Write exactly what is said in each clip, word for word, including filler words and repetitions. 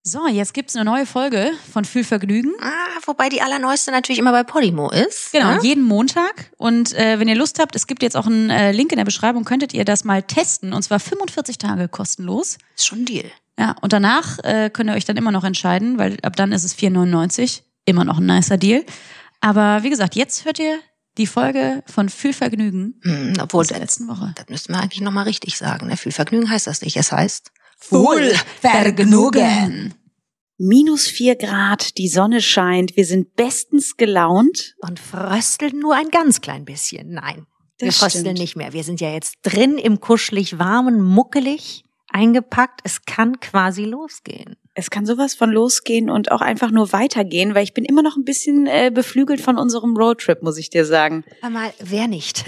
So, jetzt gibt's eine neue Folge von Fühlvergnügen. Ah, wobei die allerneueste natürlich immer bei Podimo ist. Genau, ne? jeden Montag. Und äh, wenn ihr Lust habt, es gibt jetzt auch einen äh, Link in der Beschreibung, könntet ihr das mal testen. Und zwar fünfundvierzig Tage kostenlos. Ist schon ein Deal. Ja, und danach äh, könnt ihr euch dann immer noch entscheiden, weil ab dann ist es vier neunundneunzig. Immer noch ein nicer Deal. Aber wie gesagt, jetzt hört ihr die Folge von Fühlvergnügen Hm, obwohl, aus der letzten Woche. Das müssten wir eigentlich nochmal richtig sagen. Ne? Fühlvergnügen heißt das nicht. Es heißt Fühlvergnügen. Minus vier Grad, die Sonne scheint, wir sind bestens gelaunt. Und frösteln nur ein ganz klein bisschen. Nein, Das wir frösteln stimmt. nicht mehr. Wir sind ja jetzt drin im kuschelig warmen, muckelig eingepackt. Es kann quasi losgehen. Es kann sowas von losgehen und auch einfach nur weitergehen, weil ich bin immer noch ein bisschen äh, beflügelt von unserem Roadtrip, muss ich dir sagen. Hör mal, wer nicht?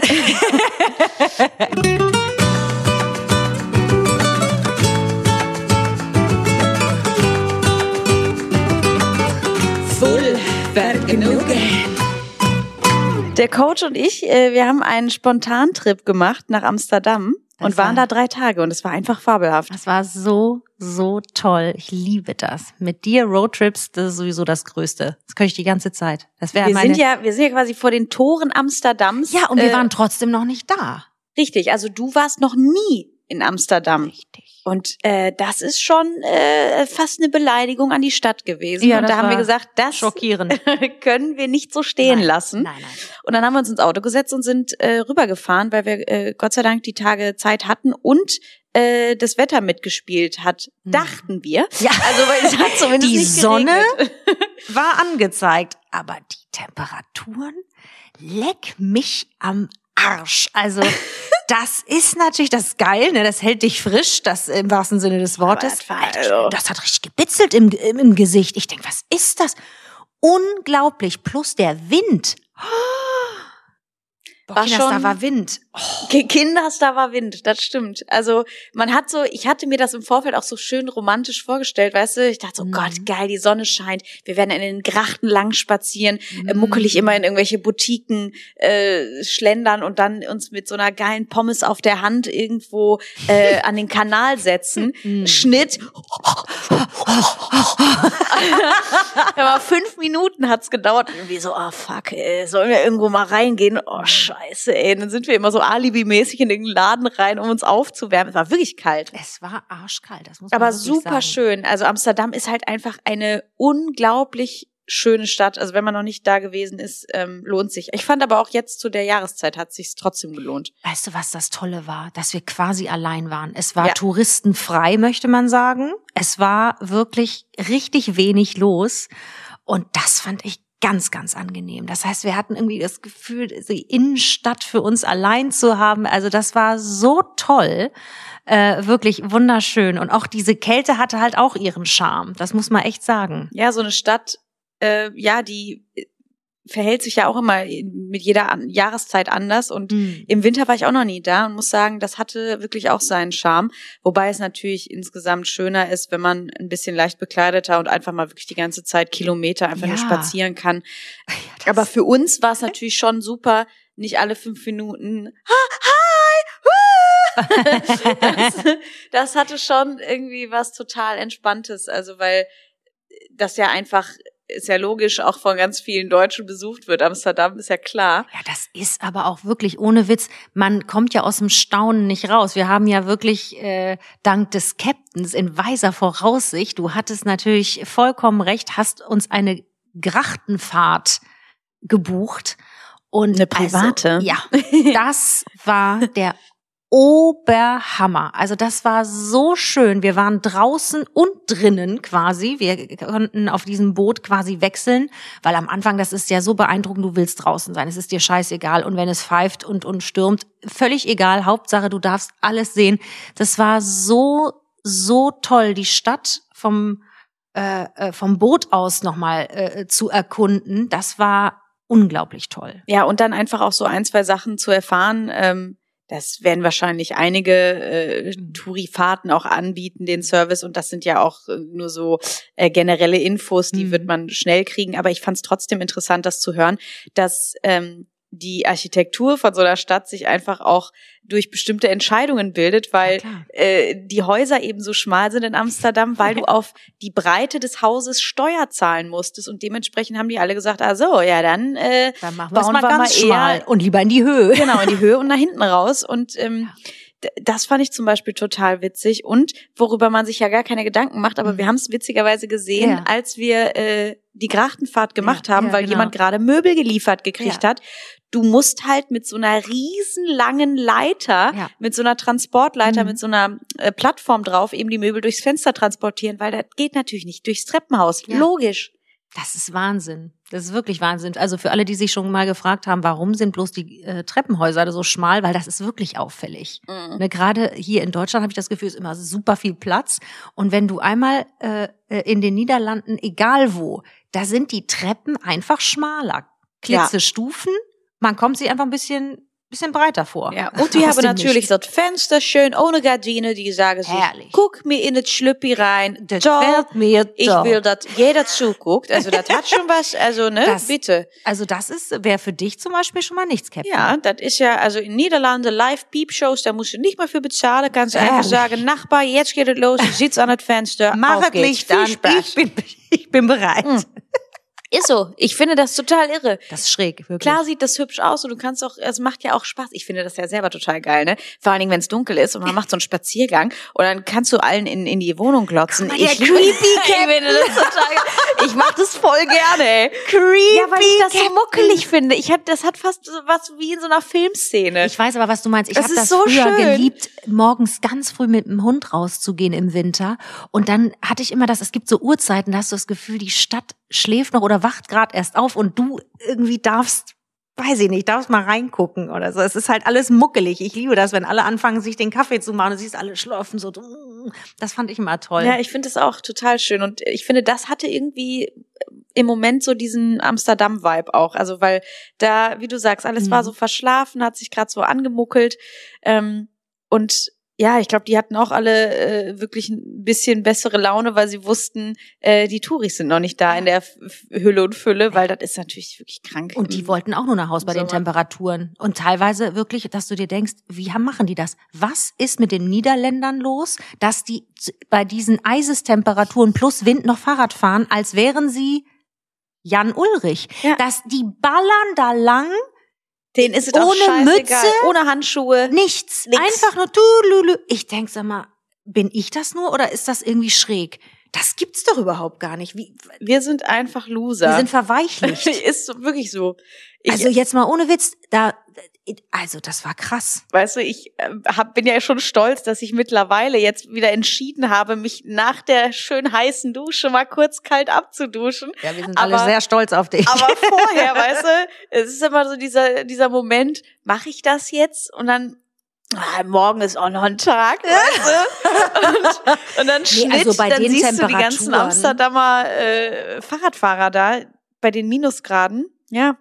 Der Coach und ich, äh, wir haben einen Spontantrip gemacht nach Amsterdam Das und waren war- da drei Tage und es war einfach fabelhaft. Das war so, so toll. Ich liebe das. Mit dir Roadtrips, das ist sowieso das Größte. Das könnte ich die ganze Zeit. Das wäre Wir meine... sind ja, wir sind ja quasi vor den Toren Amsterdams. ja, und wir äh, waren trotzdem noch nicht da. Richtig, also du warst noch nie in Amsterdam. Richtig. Und äh, das ist schon äh, fast eine Beleidigung an die Stadt gewesen. Ja, und das da haben wir war gesagt, das schockierend. können wir nicht so stehen Nein, lassen. Nein, nein. Und dann haben wir uns ins Auto gesetzt und sind äh, rübergefahren, weil wir äh, Gott sei Dank die Tage Zeit hatten und äh, das Wetter mitgespielt hat, Hm. dachten wir. Ja, Also weil es hat zumindest die nicht Sonne geregnet. war angezeigt, aber die Temperaturen, leck mich am Arsch. Also das ist natürlich das ist geil, ne? Das hält dich frisch, das im wahrsten Sinne des Wortes. das war Alter, also- das hat richtig gebitzelt im, im, im Gesicht. Ich denk, was ist das? Unglaublich. Plus der Wind. Boah, War Kinders, da schon- war Wind. Ki- Kinders, da war Wind, das stimmt. Also man hat so, ich hatte mir das im Vorfeld auch so schön romantisch vorgestellt, weißt du? Ich dachte so, Mhm. Gott, geil, die Sonne scheint. Wir werden in den Grachten lang spazieren, äh, muckelig immer in irgendwelche Boutiquen äh, schlendern und dann uns mit so einer geilen Pommes auf der Hand irgendwo äh, an den Kanal setzen. Mhm. Schnitt. Aber fünf Minuten hat's gedauert. Und irgendwie so, oh fuck, ey, sollen wir irgendwo mal reingehen? Oh scheiße, ey. Und dann sind wir immer so alibimäßig in irgendeinen Laden rein, um uns aufzuwärmen. Es war wirklich kalt. Es war arschkalt, das muss man Aber wirklich super sagen. schön. Also Amsterdam ist halt einfach eine unglaublich schöne Stadt. Also wenn man noch nicht da gewesen ist, ähm, lohnt sich. Ich fand aber auch jetzt zu der Jahreszeit hat sich's trotzdem gelohnt. Weißt du, was das Tolle war? Dass wir quasi allein waren. Es war Ja. touristenfrei, möchte man sagen. Es war wirklich richtig wenig los. Und das fand ich ganz, ganz angenehm. Das heißt, wir hatten irgendwie das Gefühl, die Innenstadt für uns allein zu haben. Also das war so toll. Äh, wirklich wunderschön. Und auch diese Kälte hatte halt auch ihren Charme. Das muss man echt sagen. Ja, so eine Stadt, äh, ja, die äh, verhält sich ja auch immer mit jeder an- Jahreszeit anders und Mhm. im Winter war ich auch noch nie da und muss sagen, das hatte wirklich auch seinen Charme, wobei es natürlich insgesamt schöner ist, wenn man ein bisschen leicht bekleideter und einfach mal wirklich die ganze Zeit Kilometer einfach Ja. nur spazieren kann. das- Aber für uns war es natürlich schon super, nicht alle fünf Minuten Hi, hi, das, das hatte schon irgendwie was total Entspanntes, also weil das ja einfach ist ja logisch auch von ganz vielen Deutschen besucht wird. Amsterdam ist ja klar. Ja, das ist aber auch wirklich ohne Witz. Man kommt ja aus dem Staunen nicht raus. Wir haben ja wirklich äh, dank des Captains in weiser Voraussicht, du hattest natürlich vollkommen recht, hast uns eine Grachtenfahrt gebucht. Und Eine private? Also, ja, das war der Oberhammer. Also das war so schön. Wir waren draußen und drinnen quasi. Wir konnten auf diesem Boot quasi wechseln, weil am Anfang, das ist ja so beeindruckend, du willst draußen sein. Es ist dir scheißegal. Und wenn es pfeift und, und stürmt, völlig egal. Hauptsache, du darfst alles sehen. Das war so, so toll, die Stadt vom, äh, äh, vom Boot aus nochmal äh, zu erkunden. Das war unglaublich toll. Ja, und dann einfach auch so ein, zwei Sachen zu erfahren. Ähm, das werden wahrscheinlich einige äh, Tourifahrten auch anbieten, den Service. Und das sind ja auch äh, nur so äh, generelle Infos, die Mhm. wird man schnell kriegen. Aber ich fand es trotzdem interessant, das zu hören, dass ähm, die Architektur von so einer Stadt sich einfach auch durch bestimmte Entscheidungen bildet, weil Ja, äh, die Häuser eben so schmal sind in Amsterdam, weil du auf die Breite des Hauses Steuer zahlen musstest und dementsprechend haben die alle gesagt, ah so, ja dann, äh, Dann machen wir es bauen mal wir ganz mal schmal eher und lieber in die Höhe. genau in die Höhe und nach hinten raus und ähm, d- das fand ich zum Beispiel total witzig und worüber man sich ja gar keine Gedanken macht, aber Mhm. wir haben es witzigerweise gesehen, Ja. als wir äh, die Grachtenfahrt gemacht Ja, haben, ja, weil genau. jemand gerade Möbel geliefert gekriegt Ja. hat. Du musst halt mit so einer riesenlangen Leiter, Ja. mit so einer Transportleiter, Mhm. mit so einer äh, Plattform drauf, eben die Möbel durchs Fenster transportieren, weil das geht natürlich nicht durchs Treppenhaus. Ja. Logisch. Das ist Wahnsinn. Das ist wirklich Wahnsinn. Also für alle, die sich schon mal gefragt haben, warum sind bloß die äh, Treppenhäuser so schmal, weil das ist wirklich auffällig. Mhm. Ne, gerade hier in Deutschland habe ich das Gefühl, es ist immer super viel Platz. Und wenn du einmal äh, in den Niederlanden, egal wo, da sind die Treppen einfach schmaler. Klitzestufen, man kommt sich einfach ein bisschen, bisschen breiter vor. Ja, und die Aus haben dem natürlich Nichts. das Fenster schön ohne Gardine, die sagen sich, Herrlich. guck mir in das Schlüppi rein, Das toll, fällt mir ich doch. will, dass jeder zuguckt, also das hat schon was, also ne, Das- bitte. Also das ist wäre für dich zum Beispiel schon mal nichts, Captain. Ja, das ist ja, also in Niederlanden Live-Peep-Shows, da musst du nicht mal für bezahlen, kannst du einfach Ehrlich? sagen, Nachbar, jetzt geht es los, ich sitze an das Fenster, Mach auf es geht's, Licht viel an. Spaß. Ich bin, ich bin bereit. Mhm. Ist so, ich finde das total irre. Das ist schräg, wirklich. Klar sieht das hübsch aus und du kannst auch, es macht ja auch Spaß. Ich finde das ja selber total geil, ne? Vor allen Dingen, wenn es dunkel ist und man macht so einen Spaziergang und dann kannst du allen in, in die Wohnung glotzen. Guck mal, der ich liebe- creepy ich finde das total geil. Ich mach das voll gerne, ey. Creepy. Ja, weil ich das so Captain. muckelig finde. Ich hab, das hat fast so was wie in so einer Filmszene. Ich weiß aber, was du meinst. Ich Das habe ist das so früher schön. geliebt, morgens ganz früh mit dem Hund rauszugehen im Winter. Und dann hatte ich immer das, es gibt so Uhrzeiten, da hast du das Gefühl, die Stadt schläft noch oder wacht gerade erst auf und du irgendwie darfst, weiß ich nicht, darfst mal reingucken oder so. Es ist halt alles muckelig. Ich liebe das, wenn alle anfangen, sich den Kaffee zu machen und siehst alle schlafen so. Das fand ich immer toll. Ja, ich finde das auch total schön und ich finde, das hatte irgendwie im Moment so diesen Amsterdam-Vibe auch. Also weil da, wie du sagst, alles Mhm. war so verschlafen, hat sich gerade so angemuckelt ähm, und ja, ich glaube, die hatten auch alle äh, wirklich ein bisschen bessere Laune, weil sie wussten, äh, die Touris sind noch nicht da in der F F Hülle und Fülle, weil das ist natürlich wirklich krank. Und die wollten auch nur nach Haus bei den Sommer. Temperaturen. Und teilweise wirklich, dass du dir denkst, wie haben- machen die das? Was ist mit den Niederländern los, dass die z- bei diesen Eisestemperaturen plus Wind noch Fahrrad fahren, als wären sie Jan Ulrich? Ja. Dass die ballern da lang, Denen ist es auch ohne scheißegal, Mütze, ohne Handschuhe. nichts. Nix. Einfach nur tululu. Ich denk, sag mal, bin ich das nur oder ist das irgendwie schräg? Das gibt's doch überhaupt gar nicht. Wie, Wir sind einfach Loser. wir sind verweichlicht. ist so, wirklich so. Ich, Also jetzt mal ohne Witz, da, also das war krass. Weißt du, ich äh, hab, bin ja schon stolz, dass ich mittlerweile jetzt wieder entschieden habe, mich nach der schön heißen Dusche mal kurz kalt abzuduschen. Ja, wir sind Aber- alle sehr stolz auf dich. Aber vorher, weißt du, es ist immer so dieser, dieser Moment, mache ich das jetzt? Und dann, ah, morgen ist auch noch ein Tag, weißt du? Und, und dann Schnitt, also bei dann den siehst du die ganzen Temperaturen. Amsterdamer äh, Fahrradfahrer da, bei den Minusgraden, ja.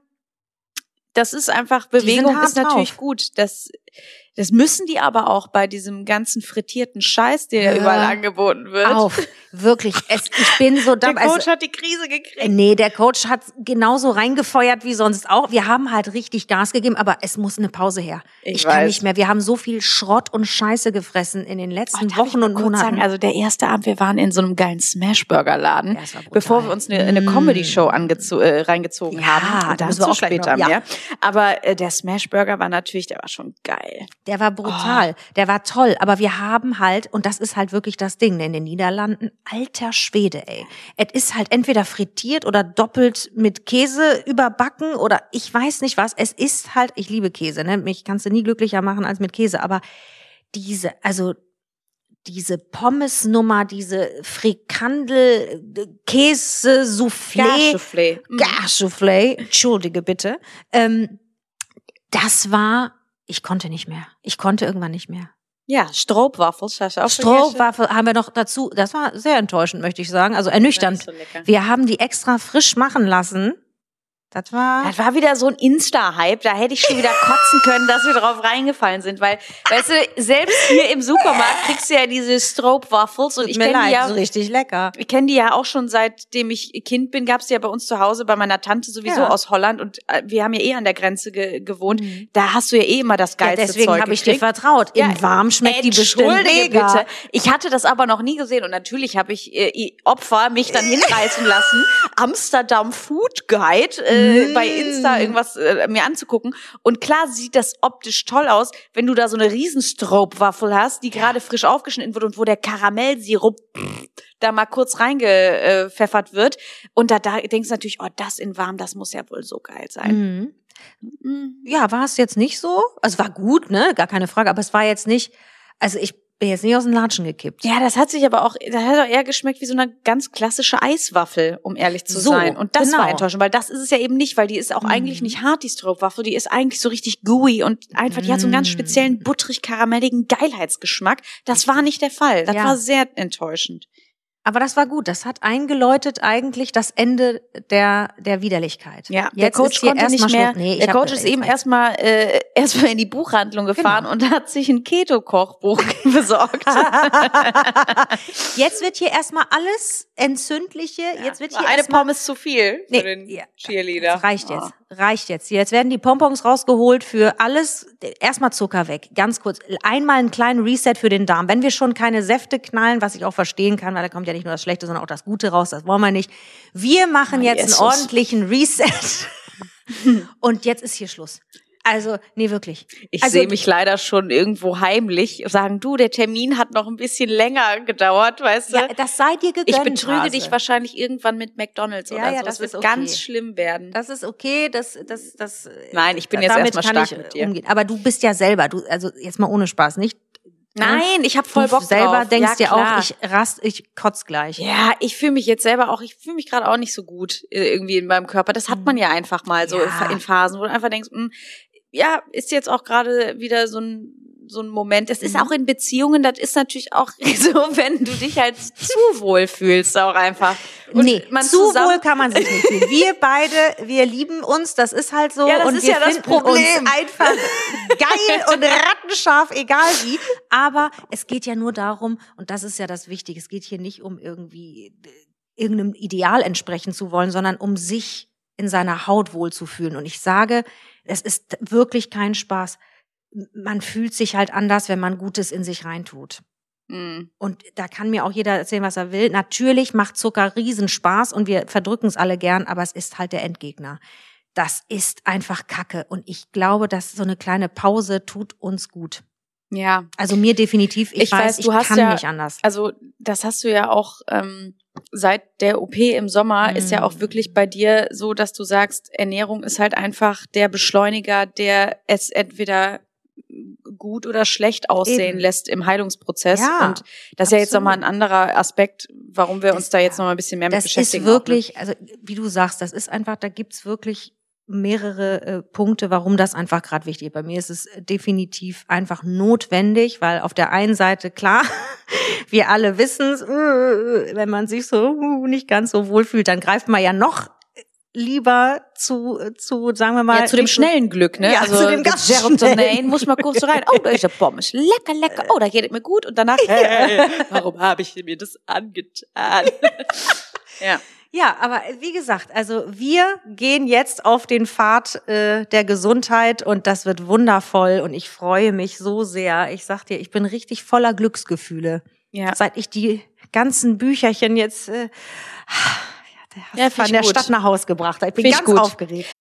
Das ist einfach, sind Bewegung hart ist natürlich drauf. gut. Das, das müssen die aber auch bei diesem ganzen frittierten Scheiß, der Ja. überall angeboten wird. Auf, wirklich. Es, ich bin so Der dankbar. Coach hat die Krise gekriegt. Nee, der Coach hat genauso reingefeuert wie sonst auch. Wir haben halt richtig Gas gegeben, aber es muss eine Pause her. Ich Ich, kann weiß. nicht mehr. Wir haben so viel Schrott und Scheiße gefressen in den letzten Oh, darf ich Wochen mal und kurz Monaten. sagen, also der erste Abend, wir waren in so einem geilen Smashburger-Laden, Ja, es war brutal. bevor wir uns eine, eine Mm. Comedy-Show angezo- äh, reingezogen Ja, haben. da Und müssen wir dazu auch gleich später noch- ja. mehr. Aber äh, der Smashburger war natürlich, der war schon geil. Der war brutal, der war toll, aber wir haben halt, und das ist halt wirklich das Ding, in den Niederlanden, alter Schwede, ey. Es ist halt entweder frittiert oder doppelt mit Käse überbacken oder ich weiß nicht was. Es ist halt, ich liebe Käse, ne? Mich kannst du nie glücklicher machen als mit Käse, aber diese, also diese Pommes-Nummer, diese Frikandel, Käse, Soufflé, Garsoufflé. Mhm. Garsoufflé, entschuldige bitte, ähm, das war, ich konnte nicht mehr. Ich konnte irgendwann nicht mehr. Ja, Stroopwafels hast du auch schon gegessen? Strohwaffel haben wir noch dazu, das war sehr enttäuschend, möchte ich sagen, also ernüchternd. Nicht so lecker. Wir haben die extra frisch machen lassen Das war... Das war wieder so ein Insta-Hype, da hätte ich schon wieder kotzen können, dass wir drauf reingefallen sind, weil, weißt du, selbst hier im Supermarkt kriegst du ja diese Stroop-Waffles und ich kenne die ja, so richtig lecker. Ich kenne die ja auch schon seitdem ich Kind bin, gab's die ja bei uns zu Hause, bei meiner Tante sowieso Ja. aus Holland und wir haben ja eh an der Grenze ge- gewohnt, mhm. da hast du ja eh immer das geilste ja, deswegen Zeug habe ich dir gekriegt. vertraut. Im Ja, Warm schmeckt die bestimmt Entschuldige mega. bitte. Ich hatte das aber noch nie gesehen und natürlich habe ich äh, Opfer mich dann hinreißen lassen, Amsterdam Food Guide äh, Mm. bei Insta irgendwas äh, mir anzugucken und klar sieht das optisch toll aus, wenn du da so eine riesen Stroop-Waffel hast, die gerade frisch aufgeschnitten wird und wo der Karamellsirup da mal kurz reingepfeffert wird und da, da denkst du natürlich, oh, das in warm, das muss ja wohl so geil sein. Mhm. Ja, war es jetzt nicht so? Also war gut, ne? Gar keine Frage, aber es war jetzt nicht, also ich bin jetzt nicht aus dem Latschen gekippt. Ja, das hat sich aber auch, das hat auch eher geschmeckt wie so eine ganz klassische Eiswaffel, um ehrlich zu So, sein. Und das genau. war enttäuschend, weil das ist es ja eben nicht, weil die ist auch Mhm. eigentlich nicht hart, die Stroopwafel, die ist eigentlich so richtig gooey und einfach, die hat so einen ganz Mhm. speziellen, butterig-karamelligen Geilheitsgeschmack. Das war nicht der Fall. Das Ja. war sehr enttäuschend. Aber das war gut. Das hat eingeläutet eigentlich das Ende der der Widerlichkeit. Ja, der Jetzt Coach ist hier konnte nicht erstmal mehr. Schluss. Nee, ich der hab- Coach ist eben jetzt- erstmal äh, erstmal in die Buchhandlung gefahren Genau. und hat sich ein Keto-Kochbuch besorgt. Jetzt wird hier erstmal alles Entzündliche. Jetzt wird War hier eine erstmal Pommes zu viel für Nee, den ja, Cheerleader. Das reicht jetzt. Oh. Reicht jetzt. Jetzt werden die Pompons rausgeholt für alles. Erstmal Zucker weg. Ganz kurz. Einmal einen kleinen Reset für den Darm. Wenn wir schon keine Säfte knallen, was ich auch verstehen kann, weil da kommt ja nicht nur das Schlechte, sondern auch das Gute raus. Das wollen wir nicht. Wir machen Oh, jetzt Jesus. einen ordentlichen Reset. Und jetzt ist hier Schluss. Also, nee, wirklich. Ich also, sehe mich leider schon irgendwo heimlich sagen, du, der Termin hat noch ein bisschen länger gedauert, weißt du? Ja, das sei dir gegönnt. ich betrüge Hase. dich wahrscheinlich irgendwann mit McDonald's Ja, oder ja, so. das Das wird ist okay. ganz schlimm werden. Das ist okay, das, das, das. Nein, ich bin jetzt damit erstmal kann stark ich mit dir. umgehen. Aber du bist ja selber, du, also jetzt mal ohne Spaß, nicht? Nein, ich habe voll du Bock selber drauf. denkst ja, dir klar. auch, ich rast, ich kotz gleich. Ja, ich fühle mich jetzt selber auch, ich fühle mich gerade auch nicht so gut äh, irgendwie in meinem Körper. Das hat man ja einfach mal so Ja. in Phasen, wo du einfach denkst, mh, ja, ist jetzt auch gerade wieder so ein so ein Moment. Das ist Mhm. auch in Beziehungen, das ist natürlich auch so, wenn du dich halt zu wohl fühlst, auch einfach. Und Nee, man zu zusammen- wohl kann man sich nicht fühlen. Wir beide, wir lieben uns, das ist halt so. Ja, das und ist wir ja das finden Problem. uns einfach geil und rattenscharf, egal wie. Aber es geht ja nur darum, und das ist ja das Wichtige, es geht hier nicht um irgendwie äh, irgendeinem Ideal entsprechen zu wollen, sondern um sich in seiner Haut wohlzufühlen. Und ich sage, es ist wirklich kein Spaß. Man fühlt sich halt anders, wenn man Gutes in sich reintut. Mhm. Und da kann mir auch jeder erzählen, was er will. Natürlich macht Zucker riesen Spaß und wir verdrücken es alle gern, aber es ist halt der Endgegner. Das ist einfach Kacke. Und ich glaube, dass so eine kleine Pause tut uns gut. Ja. Also mir definitiv. Ich, Ich weiß, weiß, ich du hast kann ja- nicht anders. Also das hast du ja auch ähm, seit der O P im Sommer Mhm. ist ja auch wirklich bei dir so, dass du sagst, Ernährung ist halt einfach der Beschleuniger, der es entweder gut oder schlecht aussehen Eben. lässt im Heilungsprozess. Ja, und das ist ja jetzt absolut. nochmal ein anderer Aspekt, warum wir Das- uns da jetzt ja. nochmal ein bisschen mehr mit Das beschäftigen. ist wirklich, also wie du sagst, das ist einfach, da gibt's wirklich mehrere äh, Punkte, warum das einfach gerade wichtig ist. Bei mir ist es definitiv einfach notwendig, weil auf der einen Seite, klar, wir alle wissen es, äh, wenn man sich so uh, nicht ganz so wohl fühlt, dann greift man ja noch lieber zu, zu sagen wir mal. Ja, zu dem nicht so- schnellen Glück, ne? Ja, also zu dem ganz Serotonin, schnellen. muss mal kurz so rein. Oh, da ist der Pommes. Lecker, lecker. Oh, da geht es mir gut. Und danach, hey, warum habe ich mir das angetan? Ja. Ja, aber wie gesagt, also wir gehen jetzt auf den Pfad äh, der Gesundheit und das wird wundervoll und ich freue mich so sehr. Ich sag dir, ich bin richtig voller Glücksgefühle. Ja. Seit ich die ganzen Bücherchen jetzt äh, der Ja, hat find von ich der gut. Stadt nach Haus gebracht habe. Ich bin Find ich ganz gut. aufgeregt.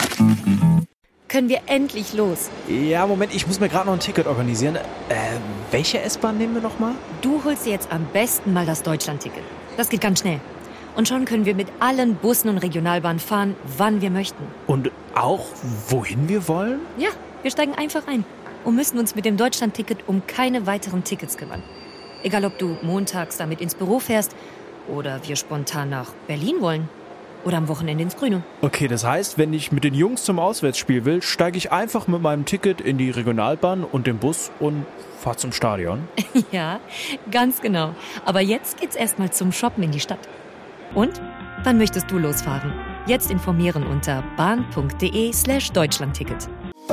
Können wir endlich los? Ja, Moment, ich muss mir gerade noch ein Ticket organisieren. Äh, welche S-Bahn nehmen wir nochmal? Du holst dir jetzt am besten mal das Deutschlandticket. Das geht ganz schnell. Und schon können wir mit allen Bussen und Regionalbahnen fahren, wann wir möchten. Und auch, wohin wir wollen? Ja, wir steigen einfach ein und müssen uns mit dem Deutschlandticket um keine weiteren Tickets kümmern. Egal, ob du montags damit ins Büro fährst oder wir spontan nach Berlin wollen oder am Wochenende ins Grüne. Okay, das heißt, wenn ich mit den Jungs zum Auswärtsspiel will, steige ich einfach mit meinem Ticket in die Regionalbahn und den Bus und fahr zum Stadion. Ja, ganz genau. Aber jetzt geht's erstmal zum Shoppen in die Stadt. Und wann möchtest du losfahren? Jetzt informieren unter bahn.de slash Deutschlandticket.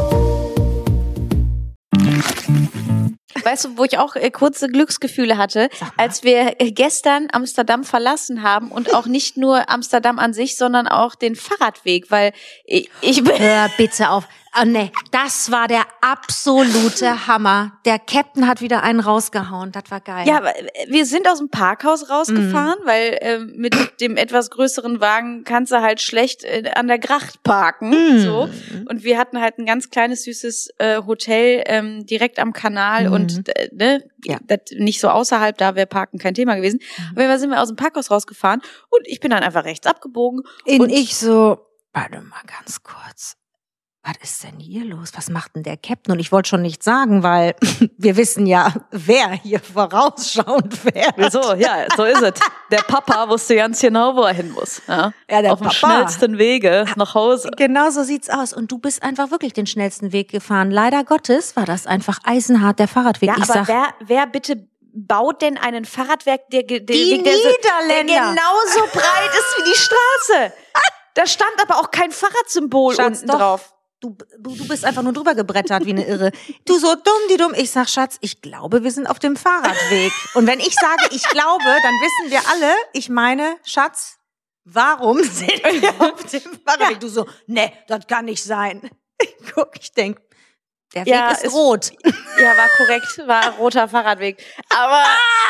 Weißt du, wo ich auch äh, kurze Glücksgefühle hatte, als wir äh, gestern Amsterdam verlassen haben und auch nicht nur Amsterdam an sich, sondern auch den Fahrradweg, weil ich, ich bin... Hör bitte auf. Oh nee, das war der absolute Hammer. Der Captain hat wieder einen rausgehauen, das war geil. Ja, aber wir sind aus dem Parkhaus rausgefahren, mhm. weil äh, mit dem etwas größeren Wagen kannst du halt schlecht äh, an der Gracht parken. Mhm. So. Und wir hatten halt ein ganz kleines, süßes äh, Hotel ähm, direkt am Kanal mhm. und äh, ne, ja. das nicht so außerhalb, da wäre Parken kein Thema gewesen. Mhm. Aber wir sind wir aus dem Parkhaus rausgefahren und ich bin dann einfach rechts abgebogen. In und ich so, warte mal ganz kurz. Was ist denn hier los? Was macht denn der Captain? Und ich wollte schon nichts sagen, weil wir wissen ja, wer hier vorausschauend fährt. Wieso? Ja, so ist es. Der Papa wusste ganz genau, wo er hin muss. Ja, ja der Auf Papa. dem schnellsten Wege nach Hause. Genau so sieht's aus. Und du bist einfach wirklich den schnellsten Weg gefahren. Leider Gottes war das einfach eisenhart, der Fahrradweg. Ja, ich aber sag, wer, wer bitte baut denn einen Fahrradweg, der, der, die der, Niederländer. der genauso breit ist wie die Straße? Da stand aber auch kein Fahrradsymbol Schatz, unten doch. drauf. Du, du, du bist einfach nur drüber gebrettert wie eine Irre. Du so dumm, die dumm. Ich sag, Schatz, ich glaube, wir sind auf dem Fahrradweg. Und wenn ich sage, ich glaube, dann wissen wir alle, ich meine, Schatz, warum sind wir auf dem Fahrradweg? Ja. Du so, ne, das kann nicht sein. Ich guck, ich denk, der Weg ja, ist, ist rot. Ja, war korrekt, war ein roter Fahrradweg. Aber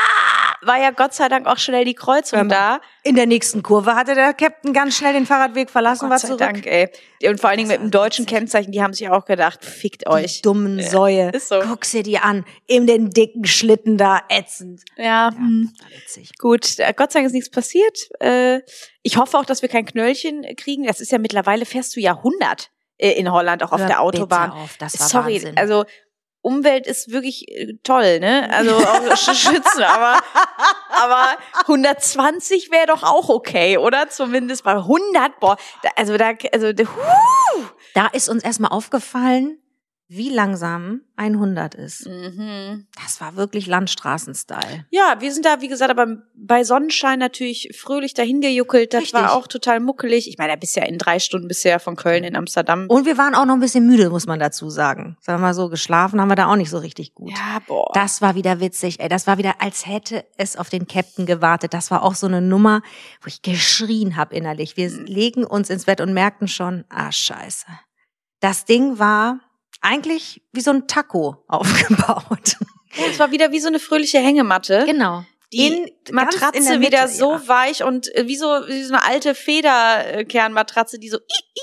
war ja Gott sei Dank auch schnell die Kreuzung da. In der nächsten Kurve hatte der Captain ganz schnell den Fahrradweg verlassen, oh, war Gott sei zurück. Dank, ey. Und vor allen Dingen mit dem deutschen Kennzeichen, die haben sich auch gedacht, fickt euch. Die dummen Säue. Ist so. Guck sie dir an. In den dicken Schlitten da, ätzend. Ja, Ja, hm. war witzig. Gut, Gott sei Dank ist nichts passiert. Äh, ich hoffe auch, dass wir kein Knöllchen kriegen. Das ist ja mittlerweile, fährst du ja hundert in Holland, auch auf Hör der Autobahn. bitte auf, das war Sorry, Wahnsinn. also Umwelt ist wirklich toll, ne? Also auch schützen, aber aber hundertzwanzig wäre doch auch okay, oder? Zumindest bei hundert, boah, da, also da also huh. Da ist uns erstmal aufgefallen, wie langsam hundert ist. Mhm. Das war wirklich Landstraßen-Style. Ja, wir sind da, wie gesagt, aber bei Sonnenschein natürlich fröhlich dahin gejuckelt. Das Richtig. war auch total muckelig. Ich meine, da bist ja in drei Stunden bisher von Köln in Amsterdam. Und wir waren auch noch ein bisschen müde, muss man dazu sagen. Sagen wir mal so, geschlafen haben wir da auch nicht so richtig gut. Ja, boah. Das war wieder witzig, ey. Das war wieder, als hätte es auf den Captain gewartet. Das war auch so eine Nummer, wo ich geschrien habe innerlich. Wir legen uns ins Bett und merkten schon, ah, scheiße. Das Ding war eigentlich wie so ein Taco aufgebaut. Ja, es war wieder wie so eine fröhliche Hängematte. Genau. Die in, Matratze in der Mitte, wieder so ja. weich und wie so, wie so eine alte Federkernmatratze, die so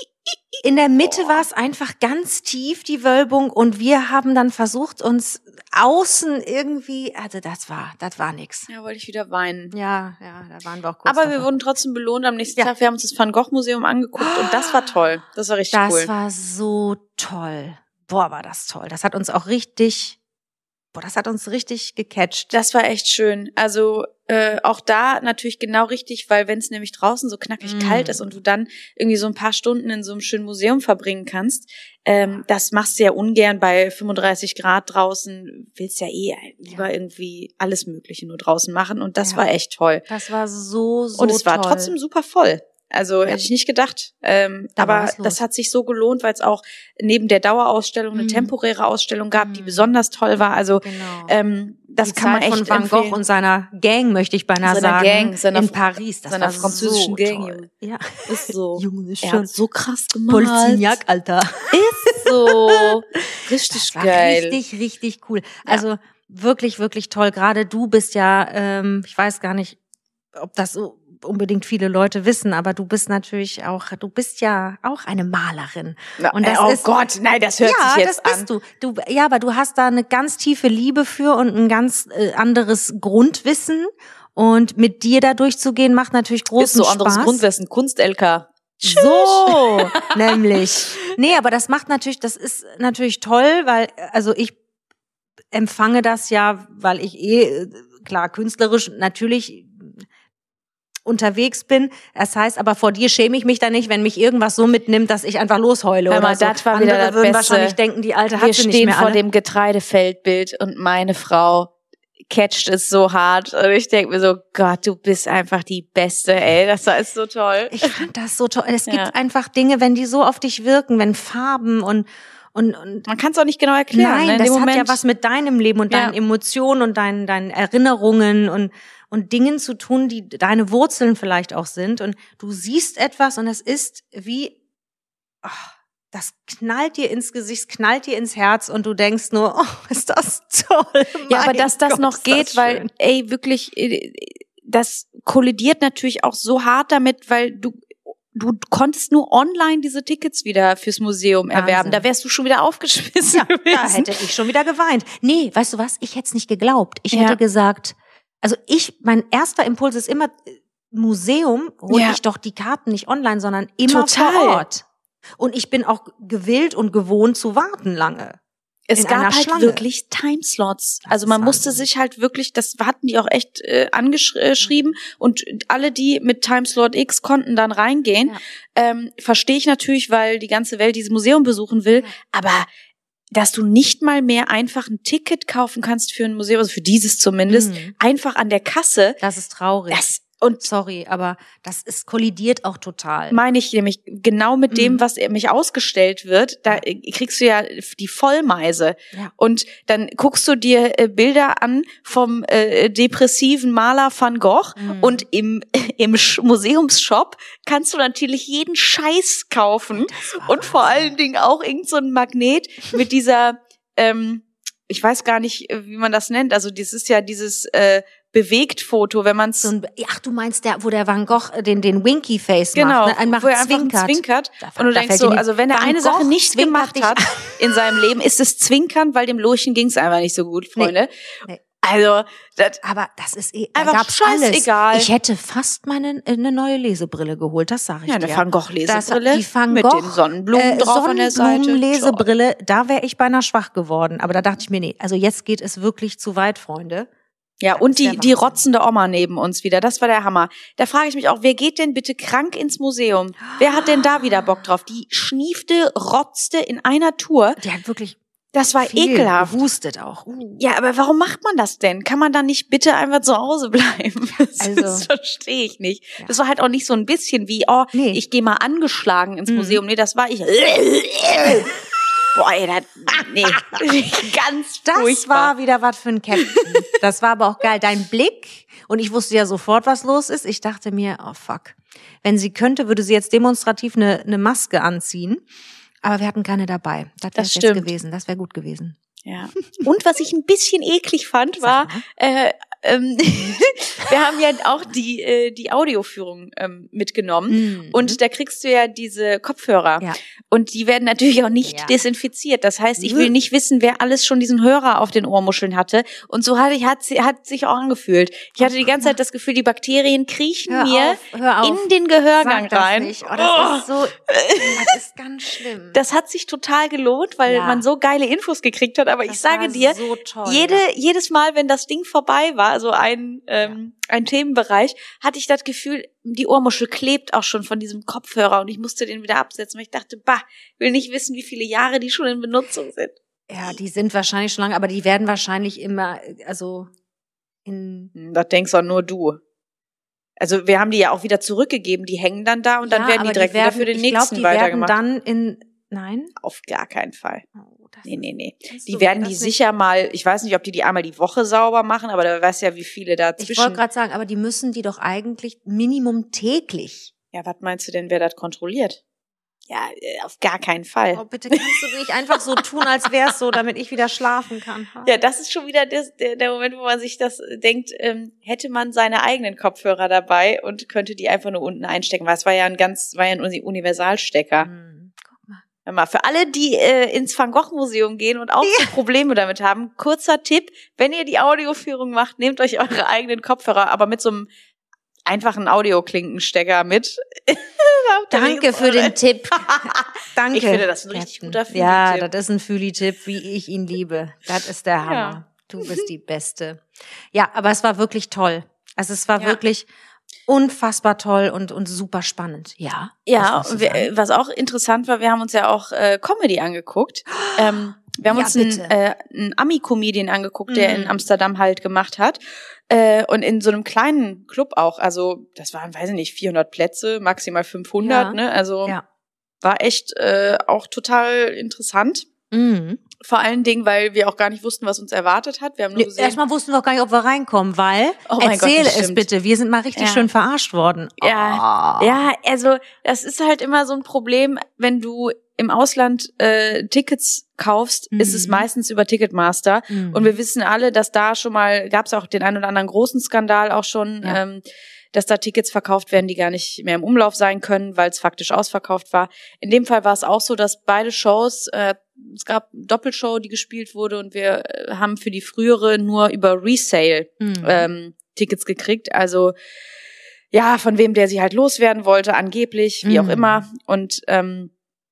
In der Mitte Boah. war es einfach ganz tief, die Wölbung, und wir haben dann versucht, uns außen irgendwie, also das war, das war nix. Ja, wollte ich wieder weinen. Ja, ja, da waren wir auch kurz Aber wir davor. wurden trotzdem belohnt am nächsten Ja. Tag. Wir haben uns das Van Gogh Museum angeguckt und das war toll. Das war richtig Das cool. war so toll. Boah, war das toll. Das hat uns auch richtig, boah, das hat uns richtig gecatcht. Das war echt schön. Also äh, auch da natürlich genau richtig, weil wenn es nämlich draußen so knackig Mm. kalt ist und du dann irgendwie so ein paar Stunden in so einem schönen Museum verbringen kannst, ähm, das machst du ja ungern bei fünfunddreißig Grad draußen. Willst ja eh lieber Ja. irgendwie alles Mögliche nur draußen machen und das Ja. war echt toll. Das war so, so Und es war toll. trotzdem super voll. Also Ja. hätte ich nicht gedacht. Ähm, Da war aber was los. das hat sich so gelohnt, weil es auch neben der Dauerausstellung eine Mhm. temporäre Ausstellung gab, die Mhm. besonders toll war. Also Genau. ähm, das Die kann man Zeit echt von Van empfehlen. Gogh und seiner Gang, möchte ich beinahe Seiner sagen, Gang, seiner in Fr- Paris. Das seiner war französischen so Gang, toll. Junge. Ja. Ist so. Junge, ist Er schon hat so krass gemalt. Polzignac, Alter. Ist so. Richtig Das war geil. richtig, richtig cool. Also wirklich, wirklich toll. Gerade du bist ja, ähm, ich weiß gar nicht, ob das so unbedingt viele Leute wissen, aber du bist natürlich auch, du bist ja auch eine Malerin. Na, Und das oh ist, Gott, nein, das hört ja, sich jetzt das an. bist du. du. Ja, aber du hast da eine ganz tiefe Liebe für und ein ganz äh, anderes Grundwissen. Und mit dir da durchzugehen, macht natürlich großen Ist so anderes Spaß. Grundwissen. Kunst-L K. So, nämlich. Nee, aber das macht natürlich, das ist natürlich toll, weil, also ich empfange das ja, weil ich eh, klar, künstlerisch natürlich unterwegs bin. Das heißt, aber vor dir schäme ich mich da nicht, wenn mich irgendwas so mitnimmt, dass ich einfach losheule Hör mal, oder so. das war Andere wieder das würden Beste. wahrscheinlich denken, die Alte Wir hat sie nicht stehen mehr vor alle. dem Getreidefeldbild und meine Frau catcht es so hart. Und ich denke mir so, Gott, du bist einfach die Beste, ey. Das ist so toll. Ich fand das so toll. Es gibt Ja. einfach Dinge, wenn die so auf dich wirken, wenn Farben und und, und Man kann es auch nicht genau erklären. Nein, ne? In das dem hat Moment, ja was mit deinem Leben und deinen Ja. Emotionen und deinen, deinen Erinnerungen und, und Dingen zu tun, die deine Wurzeln vielleicht auch sind. Und du siehst etwas und es ist wie, ach, das knallt dir ins Gesicht, knallt dir ins Herz und du denkst nur, oh, ist das toll. Ja, aber Mein dass das Gott, noch ist geht, das weil, schön. ey, wirklich, äh, das kollidiert natürlich auch so hart damit, weil du du konntest nur online diese Tickets wieder fürs Museum Wahnsinn. erwerben. Da wärst du schon wieder aufgeschmissen Ja, gewesen. da hätte ich schon wieder geweint. Nee, weißt du was? Ich hätte es nicht geglaubt. Ich Ja. hätte gesagt, also ich, mein erster Impuls ist immer, Museum hole Ja. ich doch die Karten nicht online, sondern immer Total. vor Ort. Und ich bin auch gewillt und gewohnt zu warten lange. Es in gab einer halt Schlange. wirklich Timeslots. Das Also ist man musste Wahnsinn. sich halt wirklich, das hatten die auch echt äh, angeschrieben und alle, die mit Timeslot X konnten dann reingehen. Ja. Ähm, verstehe ich natürlich, weil die ganze Welt dieses Museum besuchen will. Ja. Aber dass du nicht mal mehr einfach ein Ticket kaufen kannst für ein Museum, also für dieses zumindest, Mhm. einfach an der Kasse, Das ist traurig. das und Sorry, aber das ist kollidiert auch total. meine ich nämlich genau mit dem, Mhm. was mich ausgestellt wird, da äh, kriegst du ja die Vollmeise. Ja. Und dann guckst du dir äh, Bilder an vom äh, depressiven Maler Van Gogh Mhm. und im, im Sch- Museumsshop kannst du natürlich jeden Scheiß kaufen und vor allen Dingen auch irgend so ein Magnet mit dieser, ähm, ich weiß gar nicht, äh, wie man das nennt, also das ist ja dieses äh, Bewegt-Foto, wenn man es So ein, ach, du meinst der, wo der Van Gogh äh, den, den Winky Face Genau, macht, ne? Einfach wo er einfach zwinkert. zwinkert. Da- Und du da denkst fällt so, dir die- also wenn er Van eine Sache Gogh nicht zwinkert gemacht dich hat in seinem Leben, ist es zwinkern, weil dem Lurchen ging es einfach nicht so gut, Freunde. Nee. Also, das, Aber das ist eh, da Einfach gab's alles. scheißegal. Ich hätte fast meine eine neue Lesebrille geholt, das sage ich ja, dir. eine Van Gogh Das- Lesebrille die Van mit Gogh, den Sonnenblumen äh, drauf an der Seite. Sonnenblumen-Lesebrille, da wäre ich beinahe schwach geworden. Aber da dachte ich mir, nee, also jetzt geht es wirklich zu weit, Freunde. Ja, Das und ist der die, die Wahnsinn. rotzende Oma neben uns wieder, das war der Hammer. Da frage ich mich auch, wer geht denn bitte krank ins Museum? Wer hat denn da wieder Bock drauf? Die schniefte, rotzte in einer Tour. Die hat wirklich Das war viel ekelhaft. gehustet auch. Uh. Ja, aber warum macht man das denn? Kann man dann nicht bitte einfach zu Hause bleiben? Das, Also- das verstehe ich nicht. Ja. Das war halt auch nicht so ein bisschen wie, oh, Nee. ich gehe mal angeschlagen ins Mhm. Museum. Nee, das war ich. Boah, ey, das, nee, ganz Das furchtbar. war wieder was für ein Captain. Das war aber auch geil. Dein Blick, und ich wusste ja sofort, was los ist. Ich dachte mir, oh fuck. Wenn sie könnte, würde sie jetzt demonstrativ eine, eine Maske anziehen. Aber wir hatten keine dabei. Das wäre Das jetzt stimmt. gewesen. Das wäre gut gewesen. Ja. Und was ich ein bisschen eklig fand, war, äh, ähm, wir haben ja auch die äh, die Audioführung ähm, mitgenommen. Mhm. Und da kriegst du ja diese Kopfhörer. Ja. Und die werden natürlich auch nicht Ja. desinfiziert. Das heißt, ich Nö. will nicht wissen, wer alles schon diesen Hörer auf den Ohrmuscheln hatte. Und so hatte ich, hat, sie- hat sich auch angefühlt. Ich hatte die ganze Zeit das Gefühl, die Bakterien kriechen Hör mir auf, hör auf. in den Gehörgang Sag das rein. nicht. Oh, das ist so, das ist ganz schlimm. Das hat sich total gelohnt, weil Ja. man so geile Infos gekriegt hat. Aber ich Das sage war dir, so toll. jede, jedes Mal, wenn das Ding vorbei war, also ein, ähm, ein Themenbereich, hatte ich das Gefühl, die Ohrmuschel klebt auch schon von diesem Kopfhörer und ich musste den wieder absetzen, weil ich dachte, bah, will nicht wissen, wie viele Jahre die schon in Benutzung sind. Ja, die sind wahrscheinlich schon lange, aber die werden wahrscheinlich immer, also in Hm, Das denkst doch nur du. Also wir haben die ja auch wieder zurückgegeben, die hängen dann da und dann Ja, werden die aber direkt werden, wieder für den ich glaub, nächsten die werden weitergemacht. dann in, nein? Auf gar keinen Fall. Oh, das Nee, nee, nee. kannst Die du werden mir die das nicht- sicher mal, ich weiß nicht, ob die die einmal die Woche sauber machen, aber da weiß ja, wie viele da Ich zwischen. wollte gerade sagen, aber die müssen die doch eigentlich Minimum täglich. Ja, was meinst du denn, wer das kontrolliert? Ja, äh, auf gar keinen Fall. Oh, bitte kannst du nicht einfach so tun, als wär's so, damit ich wieder schlafen kann. Ja, das ist schon wieder das, der, der Moment, wo man sich das denkt, ähm, hätte man seine eigenen Kopfhörer dabei und könnte die einfach nur unten einstecken, weil es war ja ein ganz, war ja ein Uni- Universalstecker. Hm, guck mal. Hör mal, für alle, die äh, ins Van Gogh Museum gehen und auch so Probleme damit haben, kurzer Tipp, wenn ihr die Audioführung macht, nehmt euch eure eigenen Kopfhörer, aber mit so einem einfachen Audioklinkenstecker mit. Danke für den Tipp. Danke. Ich finde, das ist ein richtig Captain. guter Fühli-Tipp. Ja, das ist ein Fühli-Tipp, wie ich ihn liebe. Das ist der Hammer. Ja. Du bist die Beste. Ja, aber es war wirklich toll. Also es war Ja. wirklich unfassbar toll und, und super spannend. Ja. Ja, was, und willst du wir, sagen? was auch interessant war, wir haben uns ja auch äh, Comedy angeguckt. Ähm, Wir haben Ja, uns einen, bitte. äh, einen Ami-Comedian angeguckt, der Mhm. in Amsterdam halt gemacht hat. Äh, und in so einem kleinen Club auch. Also das waren, weiß ich nicht, vierhundert Plätze, maximal fünfhundert. Ja. Ne? Also Ja. war echt äh, auch total interessant. Mhm. Vor allen Dingen, weil wir auch gar nicht wussten, was uns erwartet hat. Wir haben nur Nee, gesehen, erstmal wussten wir auch gar nicht, ob wir reinkommen, weil, Oh mein Gott, erzähle das es stimmt. bitte, wir sind mal richtig Ja. schön verarscht worden. Ja, Oh. ja, also das ist halt immer so ein Problem, wenn du im Ausland äh, Tickets kaufst, Mhm. ist es meistens über Ticketmaster. Mhm. Und wir wissen alle, dass da schon mal, gab es auch den einen oder anderen großen Skandal auch schon, Ja. ähm, dass da Tickets verkauft werden, die gar nicht mehr im Umlauf sein können, weil es faktisch ausverkauft war. In dem Fall war es auch so, dass beide Shows, äh, es gab eine Doppelshow, die gespielt wurde und wir äh, haben für die frühere nur über Resale Mhm. ähm, Tickets gekriegt. Also ja, von wem der sie halt loswerden wollte, angeblich, wie auch Mhm. immer. Und ähm,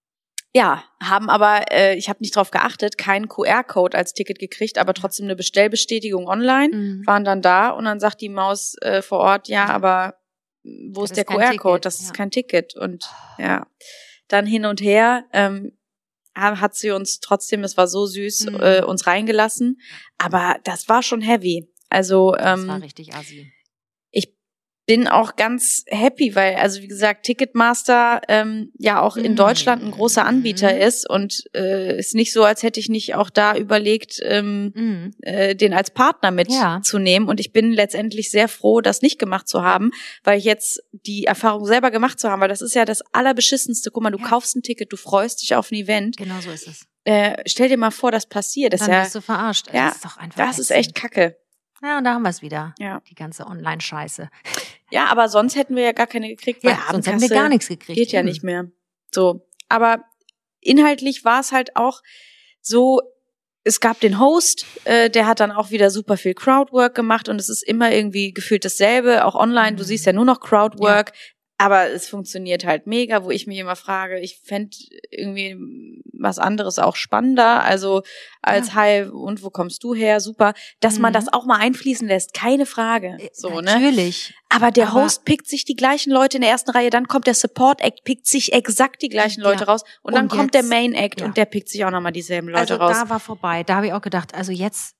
ja, haben aber, äh, ich habe nicht drauf geachtet, keinen Q R-Code als Ticket gekriegt, aber trotzdem eine Bestellbestätigung online, Mhm. waren dann da und dann sagt die Maus äh, vor Ort, ja, aber wo Das ist der ist kein Q R-Code? Ticket, Das ist ja. kein Ticket. Und ja, dann hin und her ähm, hat sie uns trotzdem, es war so süß, Mhm. äh, uns reingelassen. Aber das war schon heavy. Also Das ähm, war richtig assi. ich bin auch ganz happy, weil, also wie gesagt, Ticketmaster ähm, ja auch in Mhm. Deutschland ein großer Anbieter Mhm. ist und äh, ist nicht so, als hätte ich nicht auch da überlegt, ähm, Mhm. äh, den als Partner Ja. mitzunehmen. Und ich bin letztendlich sehr froh, das nicht gemacht zu haben, weil ich jetzt die Erfahrung selber gemacht zu haben, weil das ist ja das Allerbeschissenste. Guck mal, du Ja. kaufst ein Ticket, du freust dich auf ein Event. Genau so ist es. Äh, stell dir mal vor, das passiert. Das ist Dann ja, bist du verarscht. ja, das ist doch einfach das ist ätzend. echt Kacke. Ja, und da haben wir es wieder. Ja. Die ganze Online-Scheiße. Ja, aber sonst hätten wir ja gar keine gekriegt. weil Ja, sonst hätten wir Abendkasse gar nichts gekriegt. Geht ja Eben. nicht mehr. So. Aber inhaltlich war es halt auch so, es gab den Host, äh, der hat dann auch wieder super viel Crowdwork gemacht und es ist immer irgendwie gefühlt dasselbe, auch online. Du Mhm. siehst ja nur noch Crowdwork. Aber es funktioniert halt mega, wo ich mich immer frage, ich fänd irgendwie was anderes auch spannender, also als Ja. Hi, und wo kommst du her? Super, dass man Mhm. das auch mal einfließen lässt, keine Frage. Äh, So, ne? Natürlich. Aber der Aber- Host pickt sich die gleichen Leute in der ersten Reihe, dann kommt der Support Act, pickt sich exakt die gleichen Ja. Leute raus und dann Und kommt jetzt- der Main Act ja. und der pickt sich auch nochmal dieselben Leute Also raus. da war vorbei. Da habe ich auch gedacht, also jetzt,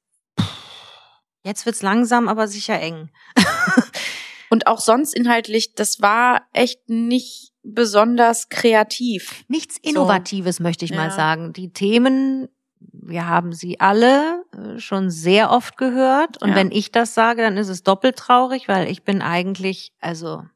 jetzt wird's langsam, aber sicher eng. Und auch sonst inhaltlich, das war echt nicht besonders kreativ. Nichts Innovatives, möchte ich Ja. mal sagen. Die Themen, wir haben sie alle äh, schon sehr oft gehört. Und Ja. wenn ich das sage, dann ist es doppelt traurig, weil ich bin eigentlich, also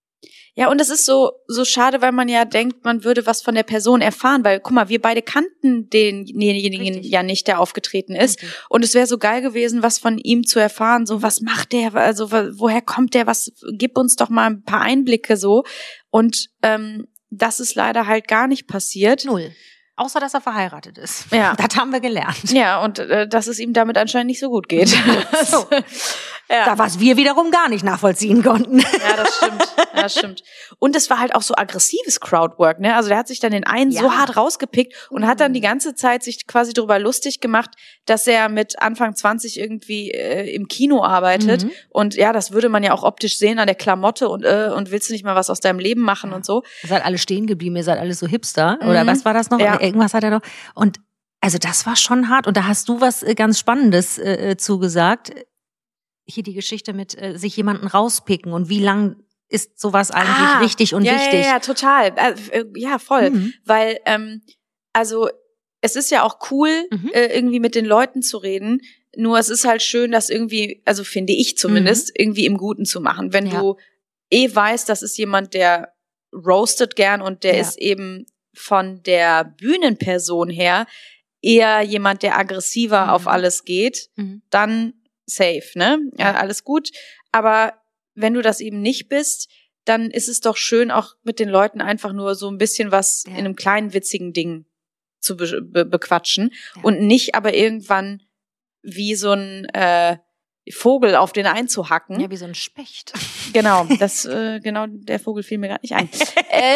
Ja, und es ist so so schade, weil man ja denkt, man würde was von der Person erfahren, weil guck mal, wir beide kannten den- denjenigen Richtig. ja nicht, der aufgetreten ist. Richtig. Und es wäre so geil gewesen, was von ihm zu erfahren. So, was macht der? Also, wo- woher kommt der? Was, gib uns doch mal ein paar Einblicke so. Und ähm, das ist leider halt gar nicht passiert. null. Außer, dass er verheiratet ist. Ja. Das haben wir gelernt. Ja, und äh, dass es ihm damit anscheinend nicht so gut geht. So. ja. Da was wir wiederum gar nicht nachvollziehen konnten. Ja, das stimmt. Ja, das stimmt. Und es war halt auch so aggressives Crowdwork, ne? Also der hat sich dann den einen Ja. so hart rausgepickt und hat dann die ganze Zeit sich quasi darüber lustig gemacht, dass er mit Anfang zwanzig irgendwie äh, im Kino arbeitet. Mhm. Und ja, das würde man ja auch optisch sehen an der Klamotte und äh, und willst du nicht mal was aus deinem Leben machen Ja. und so. Ihr seid alle stehen geblieben, ihr seid alle so Hipster. Oder Mhm. was war das noch? Ja. Irgendwas hat er noch. Und also das war schon hart. Und da hast du was äh, ganz Spannendes äh, zugesagt. Hier die Geschichte mit äh, sich jemanden rauspicken und wie lang ist sowas eigentlich Ah, richtig und ja, wichtig. Ja, ja, total. Äh, äh, ja, voll. Mhm. Weil, ähm, also es ist ja auch cool, Mhm. äh, irgendwie mit den Leuten zu reden. Nur es ist halt schön, das irgendwie, also finde ich zumindest, irgendwie im Guten zu machen. Wenn Ja. du eh weißt, das ist jemand, der roastet gern und der Ja. ist eben von der Bühnenperson her eher jemand, der aggressiver Mhm. auf alles geht, Mhm. dann safe, ne? Ja, Ja. alles gut. Aber wenn du das eben nicht bist, dann ist es doch schön, auch mit den Leuten einfach nur so ein bisschen was Ja. in einem kleinen witzigen Ding zu be be bequatschen Ja. und nicht aber irgendwann wie so ein äh, Vogel auf den einzuhacken. Ja, wie so ein Specht. Genau, das äh, genau der Vogel fiel mir gerade nicht ein. äh,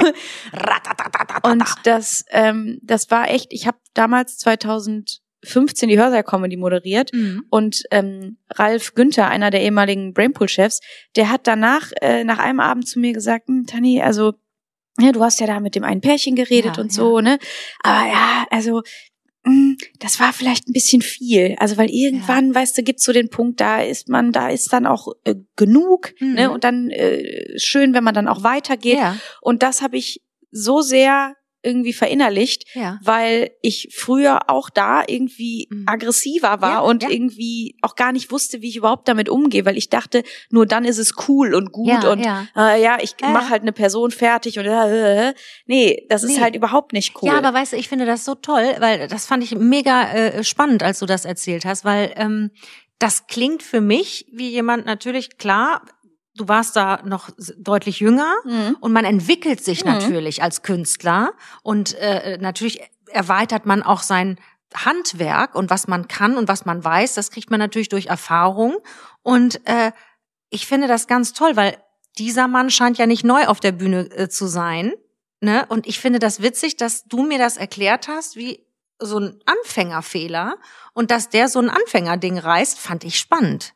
und das ähm, das war echt, ich habe damals zweitausendfünfzehn die Hörsaal-Comedy moderiert. Mhm. Und ähm, Ralf Günther, einer der ehemaligen Brainpool-Chefs, der hat danach, äh, nach einem Abend zu mir gesagt, hm, Tani, also, ja, du hast ja da mit dem einen Pärchen geredet Ja, und so, ne? Aber ja, also, das war vielleicht ein bisschen viel. Also weil irgendwann, ja. weißt du, gibt's so den Punkt, da ist man, da ist dann auch äh, genug, mhm. ne? Und dann äh, schön, wenn man dann auch weitergeht. Ja. Und das habe ich so sehr irgendwie verinnerlicht, ja. weil ich früher auch da irgendwie mhm. aggressiver war ja, und ja. irgendwie auch gar nicht wusste, wie ich überhaupt damit umgehe, weil ich dachte, nur dann ist es cool und gut ja, und ja, äh, ja ich äh. mache halt eine Person fertig und äh, äh, nee, das ist nee. halt überhaupt nicht cool. Ja, aber weißt du, ich finde das so toll, weil das fand ich mega äh, spannend, als du das erzählt hast, weil ähm, das klingt für mich wie jemand natürlich, klar, du warst da noch deutlich jünger mhm. und man entwickelt sich mhm. natürlich als Künstler und äh, natürlich erweitert man auch sein Handwerk und was man kann und was man weiß, das kriegt man natürlich durch Erfahrung und äh, ich finde das ganz toll, weil dieser Mann scheint ja nicht neu auf der Bühne äh, zu sein, ne? Und ich finde das witzig, dass du mir das erklärt hast, wie so ein Anfängerfehler und dass der so ein Anfängerding reißt, fand ich spannend.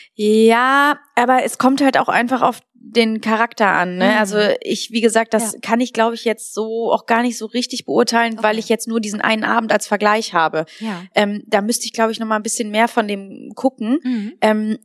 Ja, aber es kommt halt auch einfach auf den Charakter an, ne? Mhm. Also ich, wie gesagt, das ja. kann ich, glaube ich, jetzt so auch gar nicht so richtig beurteilen, okay. weil ich jetzt nur diesen einen Abend als Vergleich habe. Ja. Ähm, da müsste ich, glaube ich, noch mal ein bisschen mehr von dem gucken. Mhm. Ähm,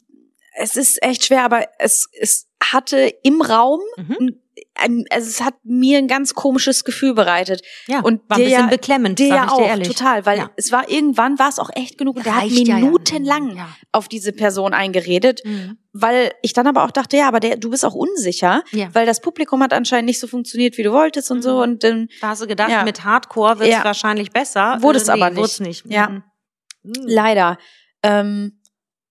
es ist echt schwer, aber es, es hatte im Raum Mhm. ein, ein, also es hat mir ein ganz komisches Gefühl bereitet. Ja, und war ein der bisschen ja, beklemmend, der sag ja ich dir auch, ehrlich. total, weil ja. es war irgendwann, war es auch echt genug und der hat Reicht ja, ja. minutenlang Ja. auf diese Person eingeredet, Mhm. weil ich dann aber auch dachte, ja, aber der, du bist auch unsicher, Ja. weil das Publikum hat anscheinend nicht so funktioniert, wie du wolltest und Mhm. so und dann Da hast du gedacht, ja. mit Hardcore wird's Ja. wahrscheinlich besser. Wurde es äh, aber nee, nicht. Wurd's nicht. Ja. Mhm. Mhm. leider. Ähm,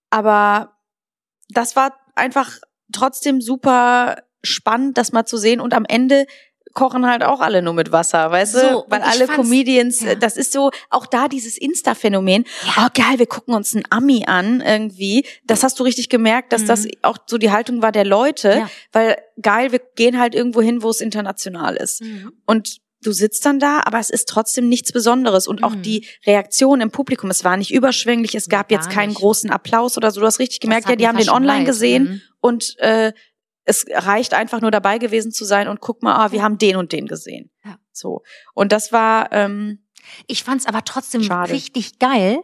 aber das war einfach trotzdem super spannend, das mal zu sehen und am Ende kochen halt auch alle nur mit Wasser, weißt du? So, Weil und ich alle fand's- Comedians, ja. das ist so, auch da dieses Insta-Phänomen, Ja. oh geil, wir gucken uns einen Ami an irgendwie. Das hast du richtig gemerkt, dass Mhm. das auch so die Haltung war der Leute, Ja. weil geil, wir gehen halt irgendwo hin, wo es international ist. Mhm. Und du sitzt dann da, aber es ist trotzdem nichts Besonderes. Und auch Mhm. die Reaktion im Publikum, es war nicht überschwänglich, es gab Gar jetzt keinen nicht. großen Applaus oder so. Du hast richtig gemerkt, Das ja, hat die mich haben den fast schon online leid. gesehen Mhm. und äh, es reicht einfach nur dabei gewesen zu sein und guck mal, ah, wir haben den und den gesehen. Ja. So. Und das war ähm, Ich fand's aber trotzdem Schade. richtig geil,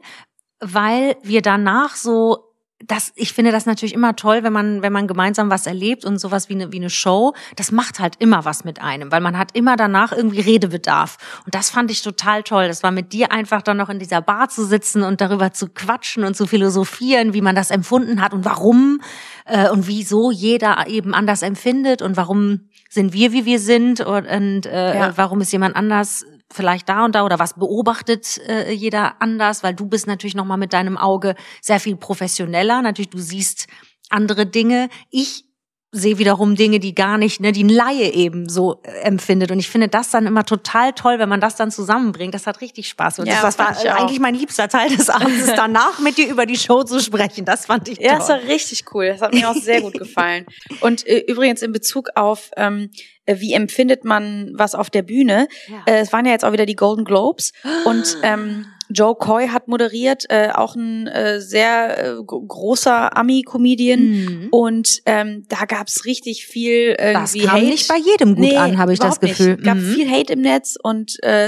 weil wir danach so, das, ich finde das natürlich immer toll, wenn man, wenn man gemeinsam was erlebt und sowas wie eine, wie eine Show, das macht halt immer was mit einem, weil man hat immer danach irgendwie Redebedarf. Und das fand ich total toll. Das war mit dir einfach dann noch in dieser Bar zu sitzen und darüber zu quatschen und zu philosophieren, wie man das empfunden hat und warum äh, und wieso jeder eben anders empfindet und warum sind wir, wie wir sind und, und äh, Ja. warum ist jemand anders vielleicht da und da oder was beobachtet äh, jeder anders, weil du bist natürlich nochmal mit deinem Auge sehr viel professioneller. Natürlich, du siehst andere Dinge. Ich sehe wiederum Dinge, die gar nicht, ne, die ein Laie eben so äh, empfindet. Und ich finde das dann immer total toll, wenn man das dann zusammenbringt. Das hat richtig Spaß. Und Ja, das war fand ich auch. eigentlich mein liebster Teil des Abends, ist danach mit dir über die Show zu sprechen. Das fand ich toll. Ja, es war richtig cool. Das hat mir auch sehr gut gefallen. Und äh, übrigens in Bezug auf, ähm, äh, wie empfindet man was auf der Bühne? Ja. Äh, es waren ja jetzt auch wieder die Golden Globes und ähm, Joe Coy hat moderiert, äh, auch ein äh, sehr äh, g- großer Ami-Comedian. Mhm. Und ähm, da gab's richtig viel Das irgendwie kam Hate. nicht bei jedem gut Nee, an, habe ich das überhaupt nicht. Gefühl. Es gab Mhm. viel Hate im Netz und äh,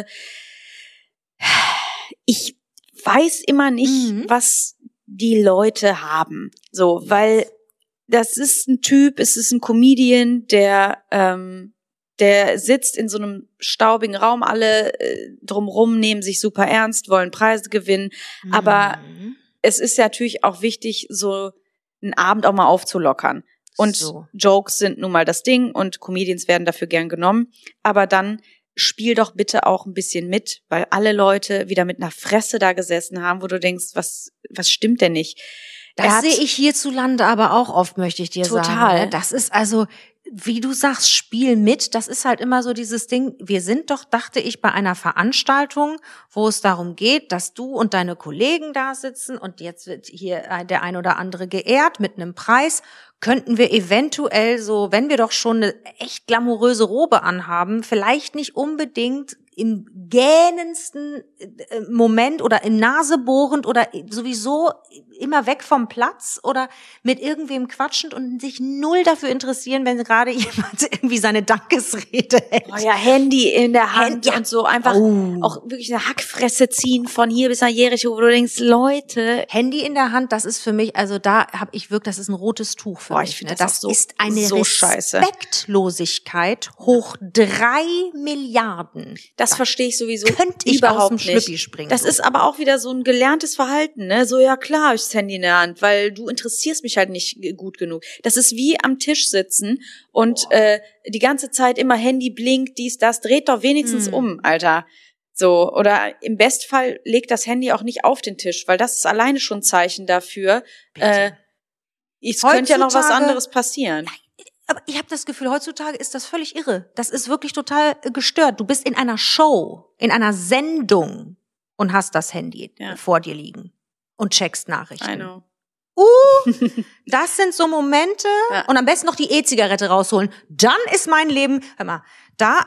ich weiß immer nicht, Mhm. was die Leute haben. So, weil das ist ein Typ, es ist ein Comedian, der ähm, der sitzt in so einem staubigen Raum, alle äh, drumrum nehmen sich super ernst, wollen Preise gewinnen, aber Mhm. es ist ja natürlich auch wichtig, so einen Abend auch mal aufzulockern. Und So. Jokes sind nun mal das Ding und Comedians werden dafür gern genommen. Aber dann spiel doch bitte auch ein bisschen mit, weil alle Leute wieder mit einer Fresse da gesessen haben, wo du denkst, was, was stimmt denn nicht? Er Das hat- sehe ich hierzulande aber auch oft, möchte ich dir Total. sagen. ne? Das ist also, wie du sagst, Spiel mit. Das ist halt immer so dieses Ding. Wir sind doch, dachte ich, bei einer Veranstaltung, wo es darum geht, dass du und deine Kollegen da sitzen und jetzt wird hier der ein oder andere geehrt mit einem Preis. Könnten wir eventuell so, wenn wir doch schon eine echt glamouröse Robe anhaben, vielleicht nicht unbedingt im gähnendsten Moment oder in Nase bohrend oder sowieso immer weg vom Platz oder mit irgendwem quatschend und sich null dafür interessieren, wenn gerade jemand irgendwie seine Dankesrede hält. Oh ja, Handy in der Hand Hand, ja. und so einfach Oh. auch wirklich eine Hackfresse ziehen von hier bis nach Jericho, wo du denkst, Leute, Handy in der Hand, das ist für mich, also da habe ich wirklich, das ist ein rotes Tuch für Boah, mich. ich finde ne? das Das auch so- ist eine so scheiße. Respektlosigkeit hoch drei Milliarden. das verstehe ich sowieso könnte ich überhaupt aus dem nicht. Schlüppi springen. Das so. ist aber auch wieder so ein gelerntes Verhalten, ne? So, ja klar, ich das Handy in der Hand, weil du interessierst mich halt nicht g- gut genug. Das ist wie am Tisch sitzen und äh, die ganze Zeit immer Handy blinkt, dies, das, dreht doch wenigstens Hm. um, Alter. So, oder im Bestfall legt das Handy auch nicht auf den Tisch, weil das ist alleine schon ein Zeichen dafür, äh, es könnte ja noch was Heutzutage- anderes passieren. Aber ich habe das Gefühl, heutzutage ist das völlig irre. Das ist wirklich total äh, gestört. Du bist in einer Show, in einer Sendung und hast das Handy Ja. vor dir liegen und checkst Nachrichten. I know. Uh, das sind so Momente Ja. und am besten noch die E-Zigarette rausholen. Dann ist mein Leben, hör mal, da,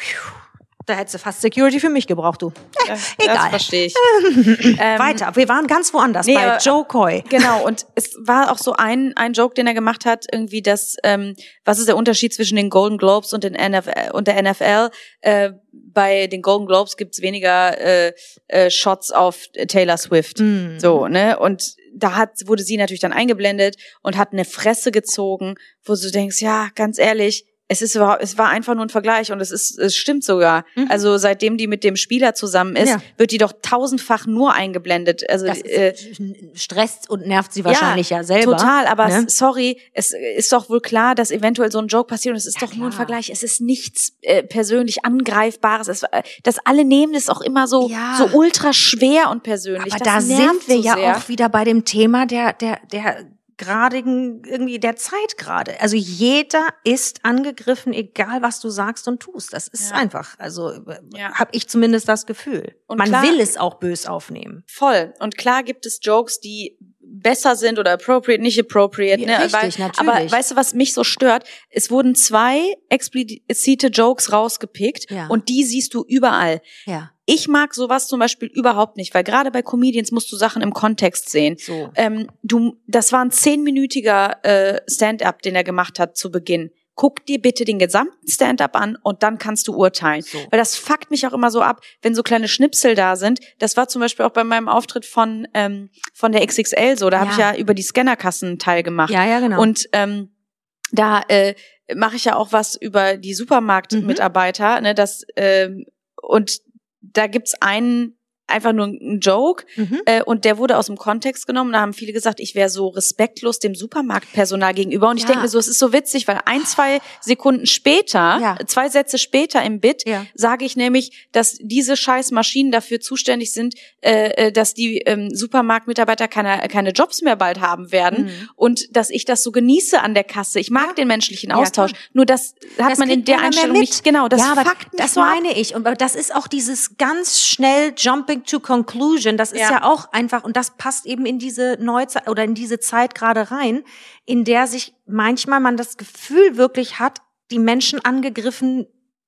da hättest du fast Security für mich gebraucht, du. Ja, egal. Das verstehe ich. ähm, Weiter, wir waren ganz woanders, nee, bei aber- Joe Coy. Genau, und es war auch so ein ein Joke, den er gemacht hat, irgendwie das, ähm, was ist der Unterschied zwischen den Golden Globes und den N F L und der N F L? Äh, bei den Golden Globes gibt's weniger äh, äh, Shots auf Taylor Swift. Mm. So, ne? Und da hat wurde sie natürlich dann eingeblendet und hat eine Fresse gezogen, wo du denkst, ja, ganz ehrlich, es ist überhaupt, es war einfach nur ein Vergleich und es ist, es stimmt sogar. Mhm. Also seitdem die mit dem Spieler zusammen ist, Ja. wird die doch tausendfach nur eingeblendet. Also Das äh, ist, stresst und nervt sie wahrscheinlich ja, selber. Total, aber ne? s- sorry, es ist doch wohl klar, dass eventuell so ein Joke passiert und es ist Ja, doch nur ein klar. Vergleich. Es ist nichts äh, persönlich Angreifbares. Es, äh, das alle nehmen das auch immer so Ja. so ultra schwer und persönlich. Aber das da nervt sind wir so ja sehr. auch wieder bei dem Thema der, der, der gradigen, irgendwie der Zeit gerade. Also jeder ist angegriffen, egal was du sagst und tust. Das ist Ja. einfach, also Ja. habe ich zumindest das Gefühl. Und Man klar- will es auch bös aufnehmen. Voll. Und klar gibt es Jokes, die besser sind oder appropriate, nicht appropriate. Ja, Ne? richtig, Weil, natürlich. aber weißt du, was mich so stört? Es wurden zwei explizite Jokes rausgepickt Ja. und die siehst du überall. Ja, Ich mag sowas zum Beispiel überhaupt nicht, weil gerade bei Comedians musst du Sachen im Kontext sehen. so. Ähm, du, das war ein zehnminütiger äh, Stand-up, den er gemacht hat zu Beginn. Guck dir bitte den gesamten Stand-up an und dann kannst du urteilen. So. Weil das fuckt mich auch immer so ab, wenn so kleine Schnipsel da sind. Das war zum Beispiel auch bei meinem Auftritt von ähm, von der X X L so. Da habe Ja. ich ja über die Scannerkassen teilgemacht. Ja, ja, genau. Und ähm, da äh, mache ich ja auch was über die Supermarktmitarbeiter. Ne, das ähm, und da gibt's einen einfach nur einen Joke Mhm. äh, und der wurde aus dem Kontext genommen. Da haben viele gesagt, ich wäre so respektlos dem Supermarktpersonal gegenüber. Und ich Ja. denke mir so, es ist so witzig, weil ein, zwei Sekunden später, Ja. zwei Sätze später im Bit, Ja. sage ich nämlich, dass diese scheiß Maschinen dafür zuständig sind, äh, äh, dass die ähm, Supermarktmitarbeiter keine, keine Jobs mehr bald haben werden Mhm. und dass ich das so genieße an der Kasse. Ich mag den menschlichen Ja, Austausch. klar. Nur das hat Das man in kriegt der keiner mehr Einstellung mit. nicht. Genau, das ja, aber fuckt mich das so ab. meine ich. Und das ist auch dieses ganz schnell Jumping to Conclusion. Das ist Ja. ja. auch einfach, und das passt eben in diese Neuzeit oder in diese Zeit gerade rein, in der sich manchmal man das Gefühl wirklich hat, die Menschen angegriffen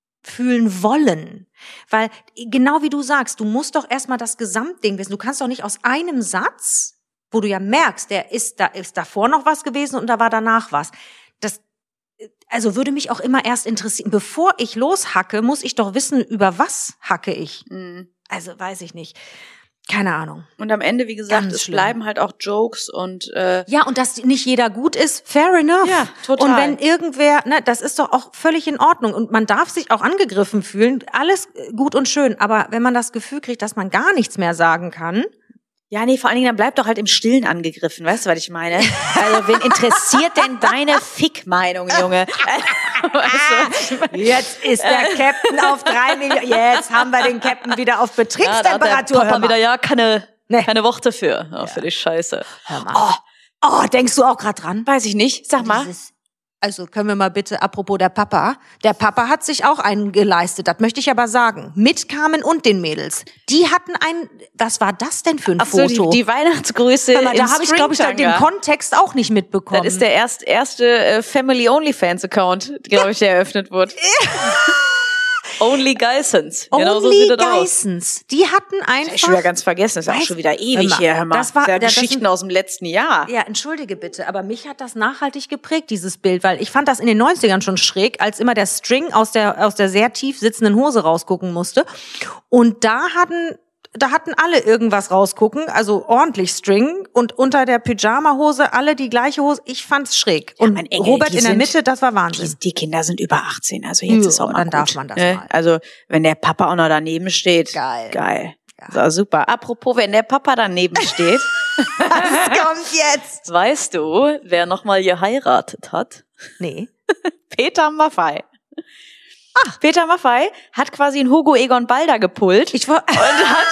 fühlen wollen. Weil genau wie du sagst, du musst doch erstmal das Gesamtding wissen. Du kannst doch nicht aus einem Satz, wo du ja merkst, der ist da ist davor noch was gewesen und da war danach was. Das also würde mich auch immer erst interessieren, bevor ich loshacke, muss ich doch wissen, über was hacke ich. Mhm. Also weiß ich nicht. Keine Ahnung. Und am Ende, wie gesagt, Ganz es schlimm. bleiben halt auch Jokes und äh, Ja, und dass nicht jeder gut ist, fair enough. Ja, total. Und wenn irgendwer, ne, das ist doch auch völlig in Ordnung. Und man darf sich auch angegriffen fühlen, alles gut und schön. Aber wenn man das Gefühl kriegt, dass man gar nichts mehr sagen kann, ja, nee, vor allen Dingen, dann bleib doch halt im Stillen angegriffen, weißt du, was ich meine? Also, wen interessiert denn deine Fick-Meinung, Junge? Weißt du, was ich meine? jetzt ist der Captain auf drei Millionen, jetzt haben wir den Captain wieder auf Betriebstemperatur. Hör mal. ja keine, Nee. keine Worte für, ja. für die Scheiße. Hör mal. Oh, oh, denkst du auch gerade dran? Weiß ich nicht, sag mal. Dieses, also können wir mal bitte, apropos der Papa, der Papa hat sich auch einen geleistet, das möchte ich aber sagen. Mit Carmen und den Mädels. Die hatten ein, was war das denn für ein Ach so, Foto? die, die Weihnachtsgrüße Hör mal, da im habe ich, glaube ich, den Stringtanga. Kontext auch nicht mitbekommen. Das ist der erst, erste äh, Family-Onlyfans-Account, glaube ich, der eröffnet wurde. Only Geissens. Genau so Only sieht das aus. Geissens. Die hatten einfach... Ich schon wieder ganz vergessen, das ist auch Weißt- schon wieder Hör ewig mal, her. Hör mal. das war- ja, das Geschichten sind- aus dem letzten Jahr. Ja, entschuldige bitte, aber mich hat das nachhaltig geprägt, dieses Bild, weil ich fand das in den neunzigern schon schräg, als immer der String aus der, aus der sehr tief sitzenden Hose rausgucken musste. Und da hatten... Da hatten alle irgendwas rausgucken, also ordentlich String und unter der Pyjama-Hose alle die gleiche Hose. Ich fand's schräg. Und mein Engel, Robert die in der sind- Mitte, das war Wahnsinn. Die, die Kinder sind über achtzehn, also jetzt Ja, ist auch mal dann gut. darf man das ne? mal. Also wenn der Papa auch noch daneben steht. Geil. Geil. So, super. Apropos, wenn der Papa daneben steht, Was kommt jetzt? weißt du, wer nochmal geheiratet hat? Nee. Peter Maffay. Ach, Peter Maffay hat quasi einen Hugo Egon Balder gepullt. Ich war, und hat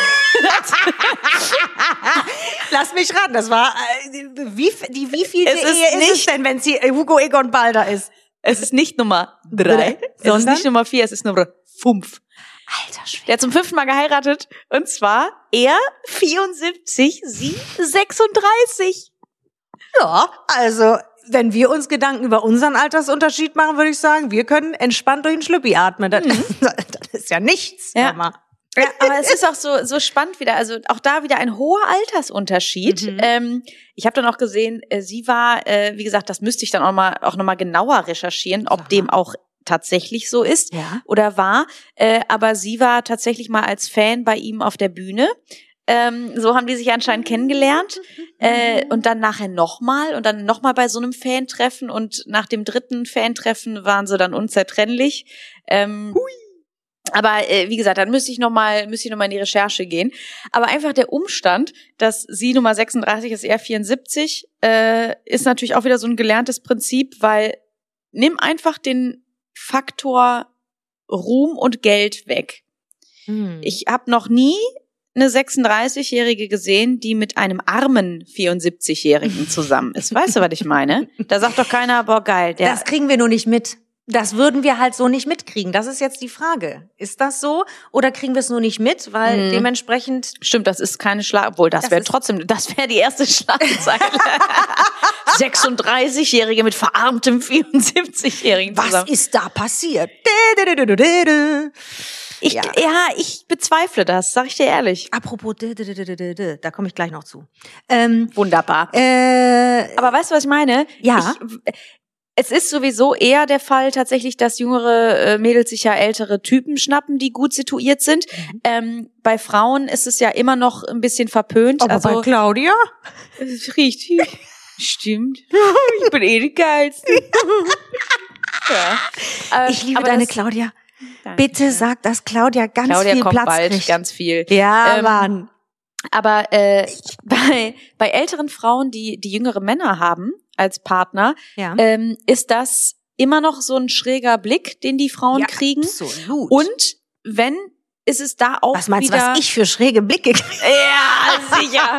lass mich raten, das war, äh, wie, die, wie viel Es ist Ehe ist es nicht- denn, wenn sie Hugo Egon Balder ist? Es ist nicht Nummer drei, es ist sondern? nicht Nummer vier, es ist Nummer fünf. Alter Schwede. Der hat zum fünften Mal geheiratet. Und zwar er vierundsiebzig, sie sechsunddreißig. Ja, also, wenn wir uns Gedanken über unseren Altersunterschied machen, würde ich sagen, wir können entspannt durch den Schlüppi atmen. Das, das ist ja nichts. Ja. Sag mal. Ja, aber es ist auch so so spannend wieder. Also auch da wieder ein hoher Altersunterschied. Mhm. Ähm, ich habe dann auch gesehen, äh, sie war, äh, wie gesagt, das müsste ich dann auch mal auch noch mal genauer recherchieren, ob Aha. dem auch tatsächlich so ist Ja. oder war. Äh, aber sie war tatsächlich mal als Fan bei ihm auf der Bühne. Ähm, so haben die sich anscheinend kennengelernt. Äh, und dann nachher nochmal und dann nochmal bei so einem Fan-Treffen. Und nach dem dritten Fan-Treffen waren sie dann unzertrennlich. Ähm, aber äh, wie gesagt, dann müsste ich nochmal müsste ich noch mal in die Recherche gehen. Aber einfach der Umstand, dass sie Nummer sechsunddreißig ist, er vierundsiebzig, äh, ist natürlich auch wieder so ein gelerntes Prinzip, weil nimm einfach den Faktor Ruhm und Geld weg. Hm. Ich habe noch nie eine sechsunddreißigjährige gesehen, die mit einem armen vierundsiebzigjährigen zusammen ist. Weißt du, was ich meine? Da sagt doch keiner, boah, geil. Der, Das kriegen wir nur nicht mit. Das würden wir halt so nicht mitkriegen. Das ist jetzt die Frage. Ist das so? Oder kriegen wir es nur nicht mit? Weil Mhm. dementsprechend... Stimmt, das ist keine Schlag... Obwohl, das, Das wäre ist- trotzdem... Das wäre die erste Schlagzeile. sechsunddreißigjährige mit verarmtem vierundsiebzigjährigen Was zusammen. ist da passiert? Dä, dä, dä, dä, dä, dä. Ich, Ja. ja. ich bezweifle das, sag ich dir ehrlich. Apropos, dä, dä, dä, dä, dä, dä, da komme ich gleich noch zu. Ähm, Wunderbar. äh, Aber weißt du, was ich meine? Ja. Ich, es ist sowieso eher der Fall tatsächlich, dass jüngere äh, Mädels sich ja ältere Typen schnappen, die gut situiert sind. Mhm. Ähm, bei Frauen ist es ja immer noch ein bisschen verpönt. aber bei also Claudia? es riecht. Stimmt. Ich bin eh die Geilste. ja. Aber- Ich liebe aber deine das- Claudia. Danke. Bitte sag, dass Claudia ganz Claudia viel kommt Platz bald, kriegt. ganz viel. Ja, Ähm, Mann. Aber äh, bei, bei älteren Frauen, die die jüngere Männer haben als Partner, Ja. ähm, ist das immer noch so ein schräger Blick, den die Frauen Ja, kriegen. Absolut. Und wenn, ist es da auch was meinst du, wieder... was ich für schräge Blicke kriege? Ja, sicher.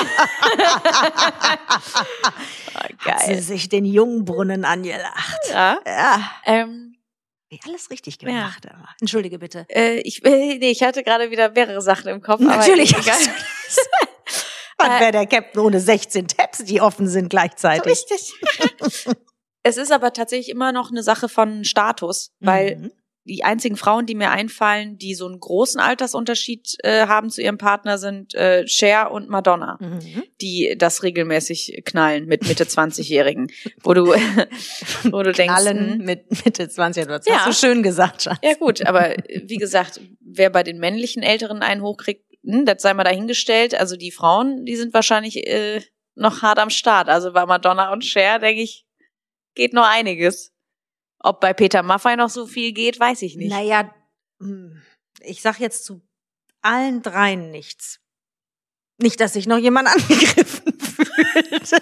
oh, Hat sie geil. sich den Jungbrunnen angelacht. Ja. Ja. Ähm, Wie alles richtig gemacht. Aber. Entschuldige bitte. äh, ich, äh, nee, ich hatte gerade wieder mehrere Sachen im Kopf. Natürlich. Aber egal. Was wäre der Captain ohne sechzehn Tabs, die offen sind gleichzeitig? So ist es. Es ist aber tatsächlich immer noch eine Sache von Status, weil Mhm. die einzigen Frauen, die mir einfallen, die so einen großen Altersunterschied äh, haben zu ihrem Partner, sind äh, Cher und Madonna, Mhm. die das regelmäßig knallen mit Mitte zwanzigjährigen, wo du, wo du denkst, Allen hm, mit Mitte zwanzig. Das Ja. hast du schön gesagt, Schatz. ja gut, aber wie gesagt, wer bei den männlichen Älteren einen hochkriegt, hm, das sei mal dahingestellt. Also die Frauen, die sind wahrscheinlich äh, noch hart am Start. Also bei Madonna und Cher, denke ich, geht noch einiges. Ob bei Peter Maffay noch so viel geht, weiß ich nicht. Naja, hm, ich sag jetzt zu allen dreien nichts. Nicht, dass sich noch jemand angegriffen fühlt.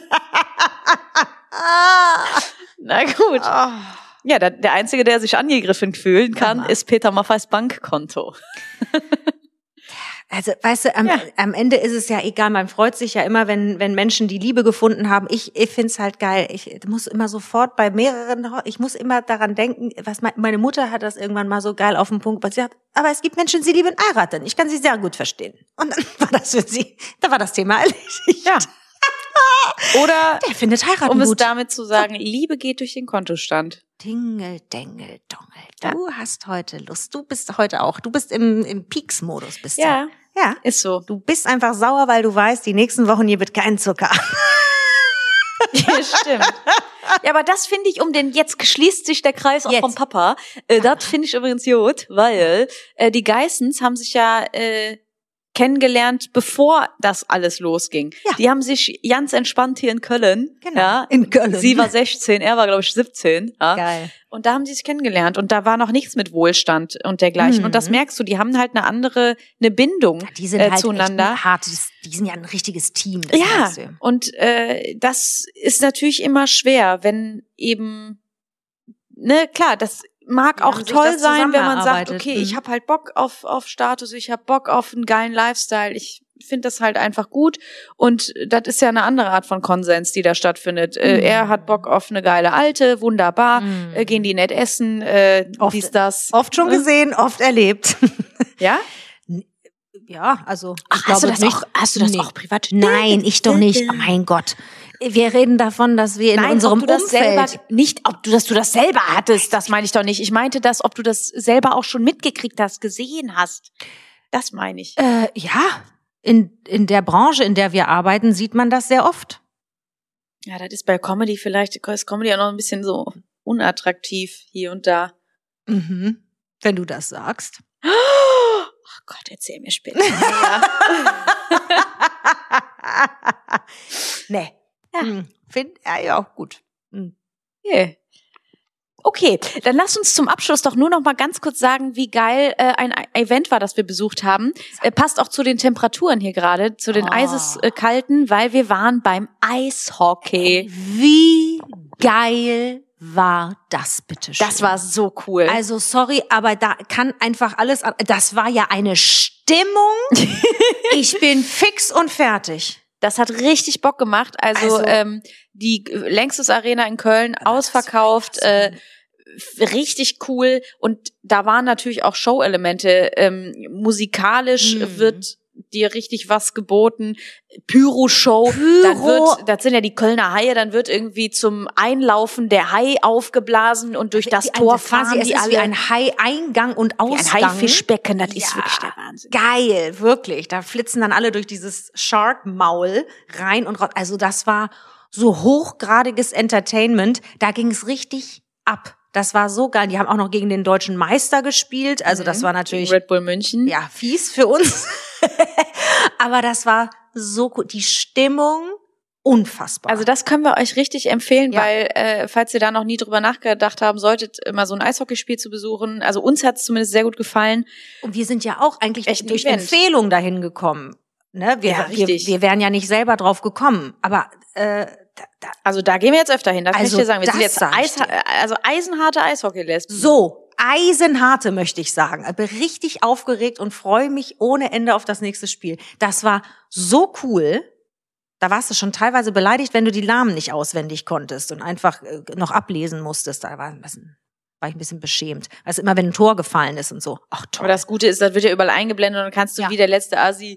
Na gut. Ja, der, der Einzige, der sich angegriffen fühlen kann, Mama. ist Peter Maffays Bankkonto. Also, weißt du, am, Ja. am Ende ist es ja egal. Man freut sich ja immer, wenn, wenn Menschen die Liebe gefunden haben. Ich, ich find's halt geil. Ich muss immer sofort bei mehreren, ich muss immer daran denken, was mein, meine Mutter hat das irgendwann mal so geil auf den Punkt, weil sie sagt, aber es gibt Menschen, die lieben heiraten. Ich kann sie sehr gut verstehen. Und dann war das für sie, da war das Thema erledigt. Ja. Oder, Der findet heiraten um es gut. damit zu sagen, Liebe geht durch den Kontostand. Dingel, Dengel, Dongel. Du ja. hast heute Lust. Du bist heute auch. Du bist im, im Peaks-Modus. Bist ja, du. Ja, ist so. Du bist einfach sauer, weil du weißt, die nächsten Wochen hier wird kein Zucker. Ja, stimmt. Ja, aber das finde ich, um den, jetzt schließt sich der Kreis auch jetzt. vom Papa. Äh, das finde ich übrigens gut, weil äh, die Geissens haben sich ja äh, kennengelernt, bevor das alles losging. Ja. Die haben sich ganz entspannt hier in Köln. Genau. Ja, in Köln. Sie war sechzehn, er war, glaube ich, siebzehn. Ja. Geil. Und da haben sie sich kennengelernt und da war noch nichts mit Wohlstand und dergleichen. Mhm. Und das merkst du, die haben halt eine andere, eine Bindung ja, die sind äh, halt zueinander. Echt ein hartes, die sind ja ein richtiges Team. Das Ja, merkst du. und äh, das ist natürlich immer schwer, wenn eben, ne, klar, das mag Die auch haben sich toll das sein, wenn man sagt, zusammengearbeitet. okay, Mhm. ich habe halt Bock auf auf Status, ich habe Bock auf einen geilen Lifestyle, ich finde das halt einfach gut und das ist ja eine andere Art von Konsens, die da stattfindet. Mhm. Äh, er hat Bock auf eine geile Alte, wunderbar, Mhm. äh, gehen die nett essen, äh, Oft- dies, das. Oft schon gesehen, oft erlebt. Ja? Ja, also ich Ach, glaube hast du das nicht. auch, hast du das Nee. auch privat? Nein, ich doch nicht. Oh mein Gott. Wir reden davon, dass wir in Nein, unserem ob du das Umfeld... selber, nicht, ob du, dass du das selber hattest, das meine ich doch nicht. Ich meinte das, ob du das selber auch schon mitgekriegt hast, gesehen hast. Das meine ich. Äh, ja, in, in der Branche, in der wir arbeiten, sieht man das sehr oft. Ja, das ist bei Comedy vielleicht, ist Comedy auch noch ein bisschen so unattraktiv hier und da. Mhm. Wenn du das sagst. Oh Gott, erzähl mir später. Ja. Nee. Ja. Hm. Find, ja, ja, auch gut. Hm. Okay. Okay, dann lass uns zum Abschluss doch nur noch mal ganz kurz sagen, wie geil äh, ein Event war, das wir besucht haben. Äh, passt auch zu den Temperaturen hier gerade, zu den Oh. Eiseskalten, weil wir waren beim Eishockey. Wie geil war das, bitte schön? Das war so cool. Also sorry, aber da kann einfach alles, an- das war ja eine Stimmung. Ich bin fix und fertig. Das hat richtig Bock gemacht. Also, Also- ähm, die Längstes Arena in Köln ausverkauft, äh, f- richtig cool. Und da waren natürlich auch Show-Elemente. Ähm, musikalisch Mhm. wird dir richtig was geboten. Pyro-Show. Dann Pyro. wird, das sind ja die Kölner Haie, dann wird irgendwie zum Einlaufen der Hai aufgeblasen und durch das Wie Tor ein, fahren quasi, es die ist alle. wie ein Hai-Eingang und Wie ein Ausgang. Haifischbecken, das ist Ja. wirklich der Wahnsinn. Geil, wirklich. Da flitzen dann alle durch dieses Shark-Maul rein und raus. Also das war so hochgradiges Entertainment. Da ging es richtig ab. Das war so geil. Die haben auch noch gegen den deutschen Meister gespielt. Also das war natürlich Red Bull München. ja fies für uns. Aber das war so cool. Die Stimmung unfassbar. Also das können wir euch richtig empfehlen, Ja. weil äh, falls ihr da noch nie drüber nachgedacht haben solltet, mal so ein Eishockeyspiel zu besuchen. Also uns hat es zumindest sehr gut gefallen. Und wir sind ja auch eigentlich Echt ein durch Event. Empfehlung dahin gekommen. Ne? Wir, Ja, wir, richtig. wir wären ja nicht selber drauf gekommen. Aber äh, da, da, Also da gehen wir jetzt öfter hin. Das Also kann ich dir sagen. Wir das sind jetzt sag ich Eis, dir. also eisenharte Eishockey-Lesben. so, eisenharte möchte ich sagen. Ich bin richtig aufgeregt und freue mich ohne Ende auf das nächste Spiel. Das war so cool. Da warst du schon teilweise beleidigt, wenn du die Namen nicht auswendig konntest und einfach äh, noch ablesen musstest. Da war, ein bisschen, war ich ein bisschen beschämt. Also immer, wenn ein Tor gefallen ist und so. Ach toll. Aber das Gute ist, das wird ja überall eingeblendet und dann kannst du Ja. wie der letzte Asi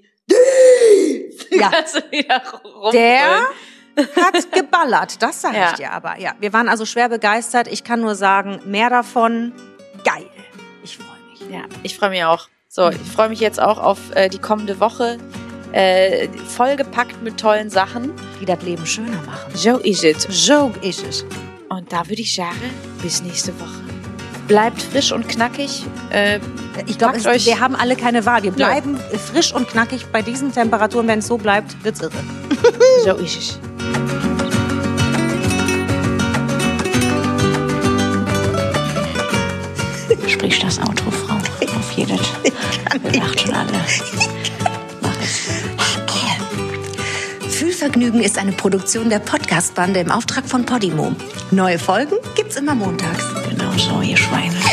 Ja. kannst du wieder rumbrüllen. Der hat geballert, das sage Ja. ich dir aber. Ja, wir waren also schwer begeistert. Ich kann nur sagen, mehr davon. Geil. Ich freue mich. Ja, ich freue mich auch. So, ich freue mich jetzt auch auf äh, die kommende Woche. Äh, vollgepackt mit tollen Sachen. Die das Leben schöner machen. So ist es. So ist es. Und da würde ich sagen, bis nächste Woche. Bleibt frisch und knackig. Äh, Ich glaube, Packt euch- wir haben alle keine Wahl. Wir Nö. bleiben frisch und knackig bei diesen Temperaturen. Wenn es so bleibt, wird's irre. so ist es. Sprich das Auto, Frau. Auf jedes. Wir lacht schon alle. Mach es. Fühlvergnügen ist eine Produktion der Podcast-Bande im Auftrag von Podimo. Neue Folgen gibt's immer montags. Genau so, ihr Schweine.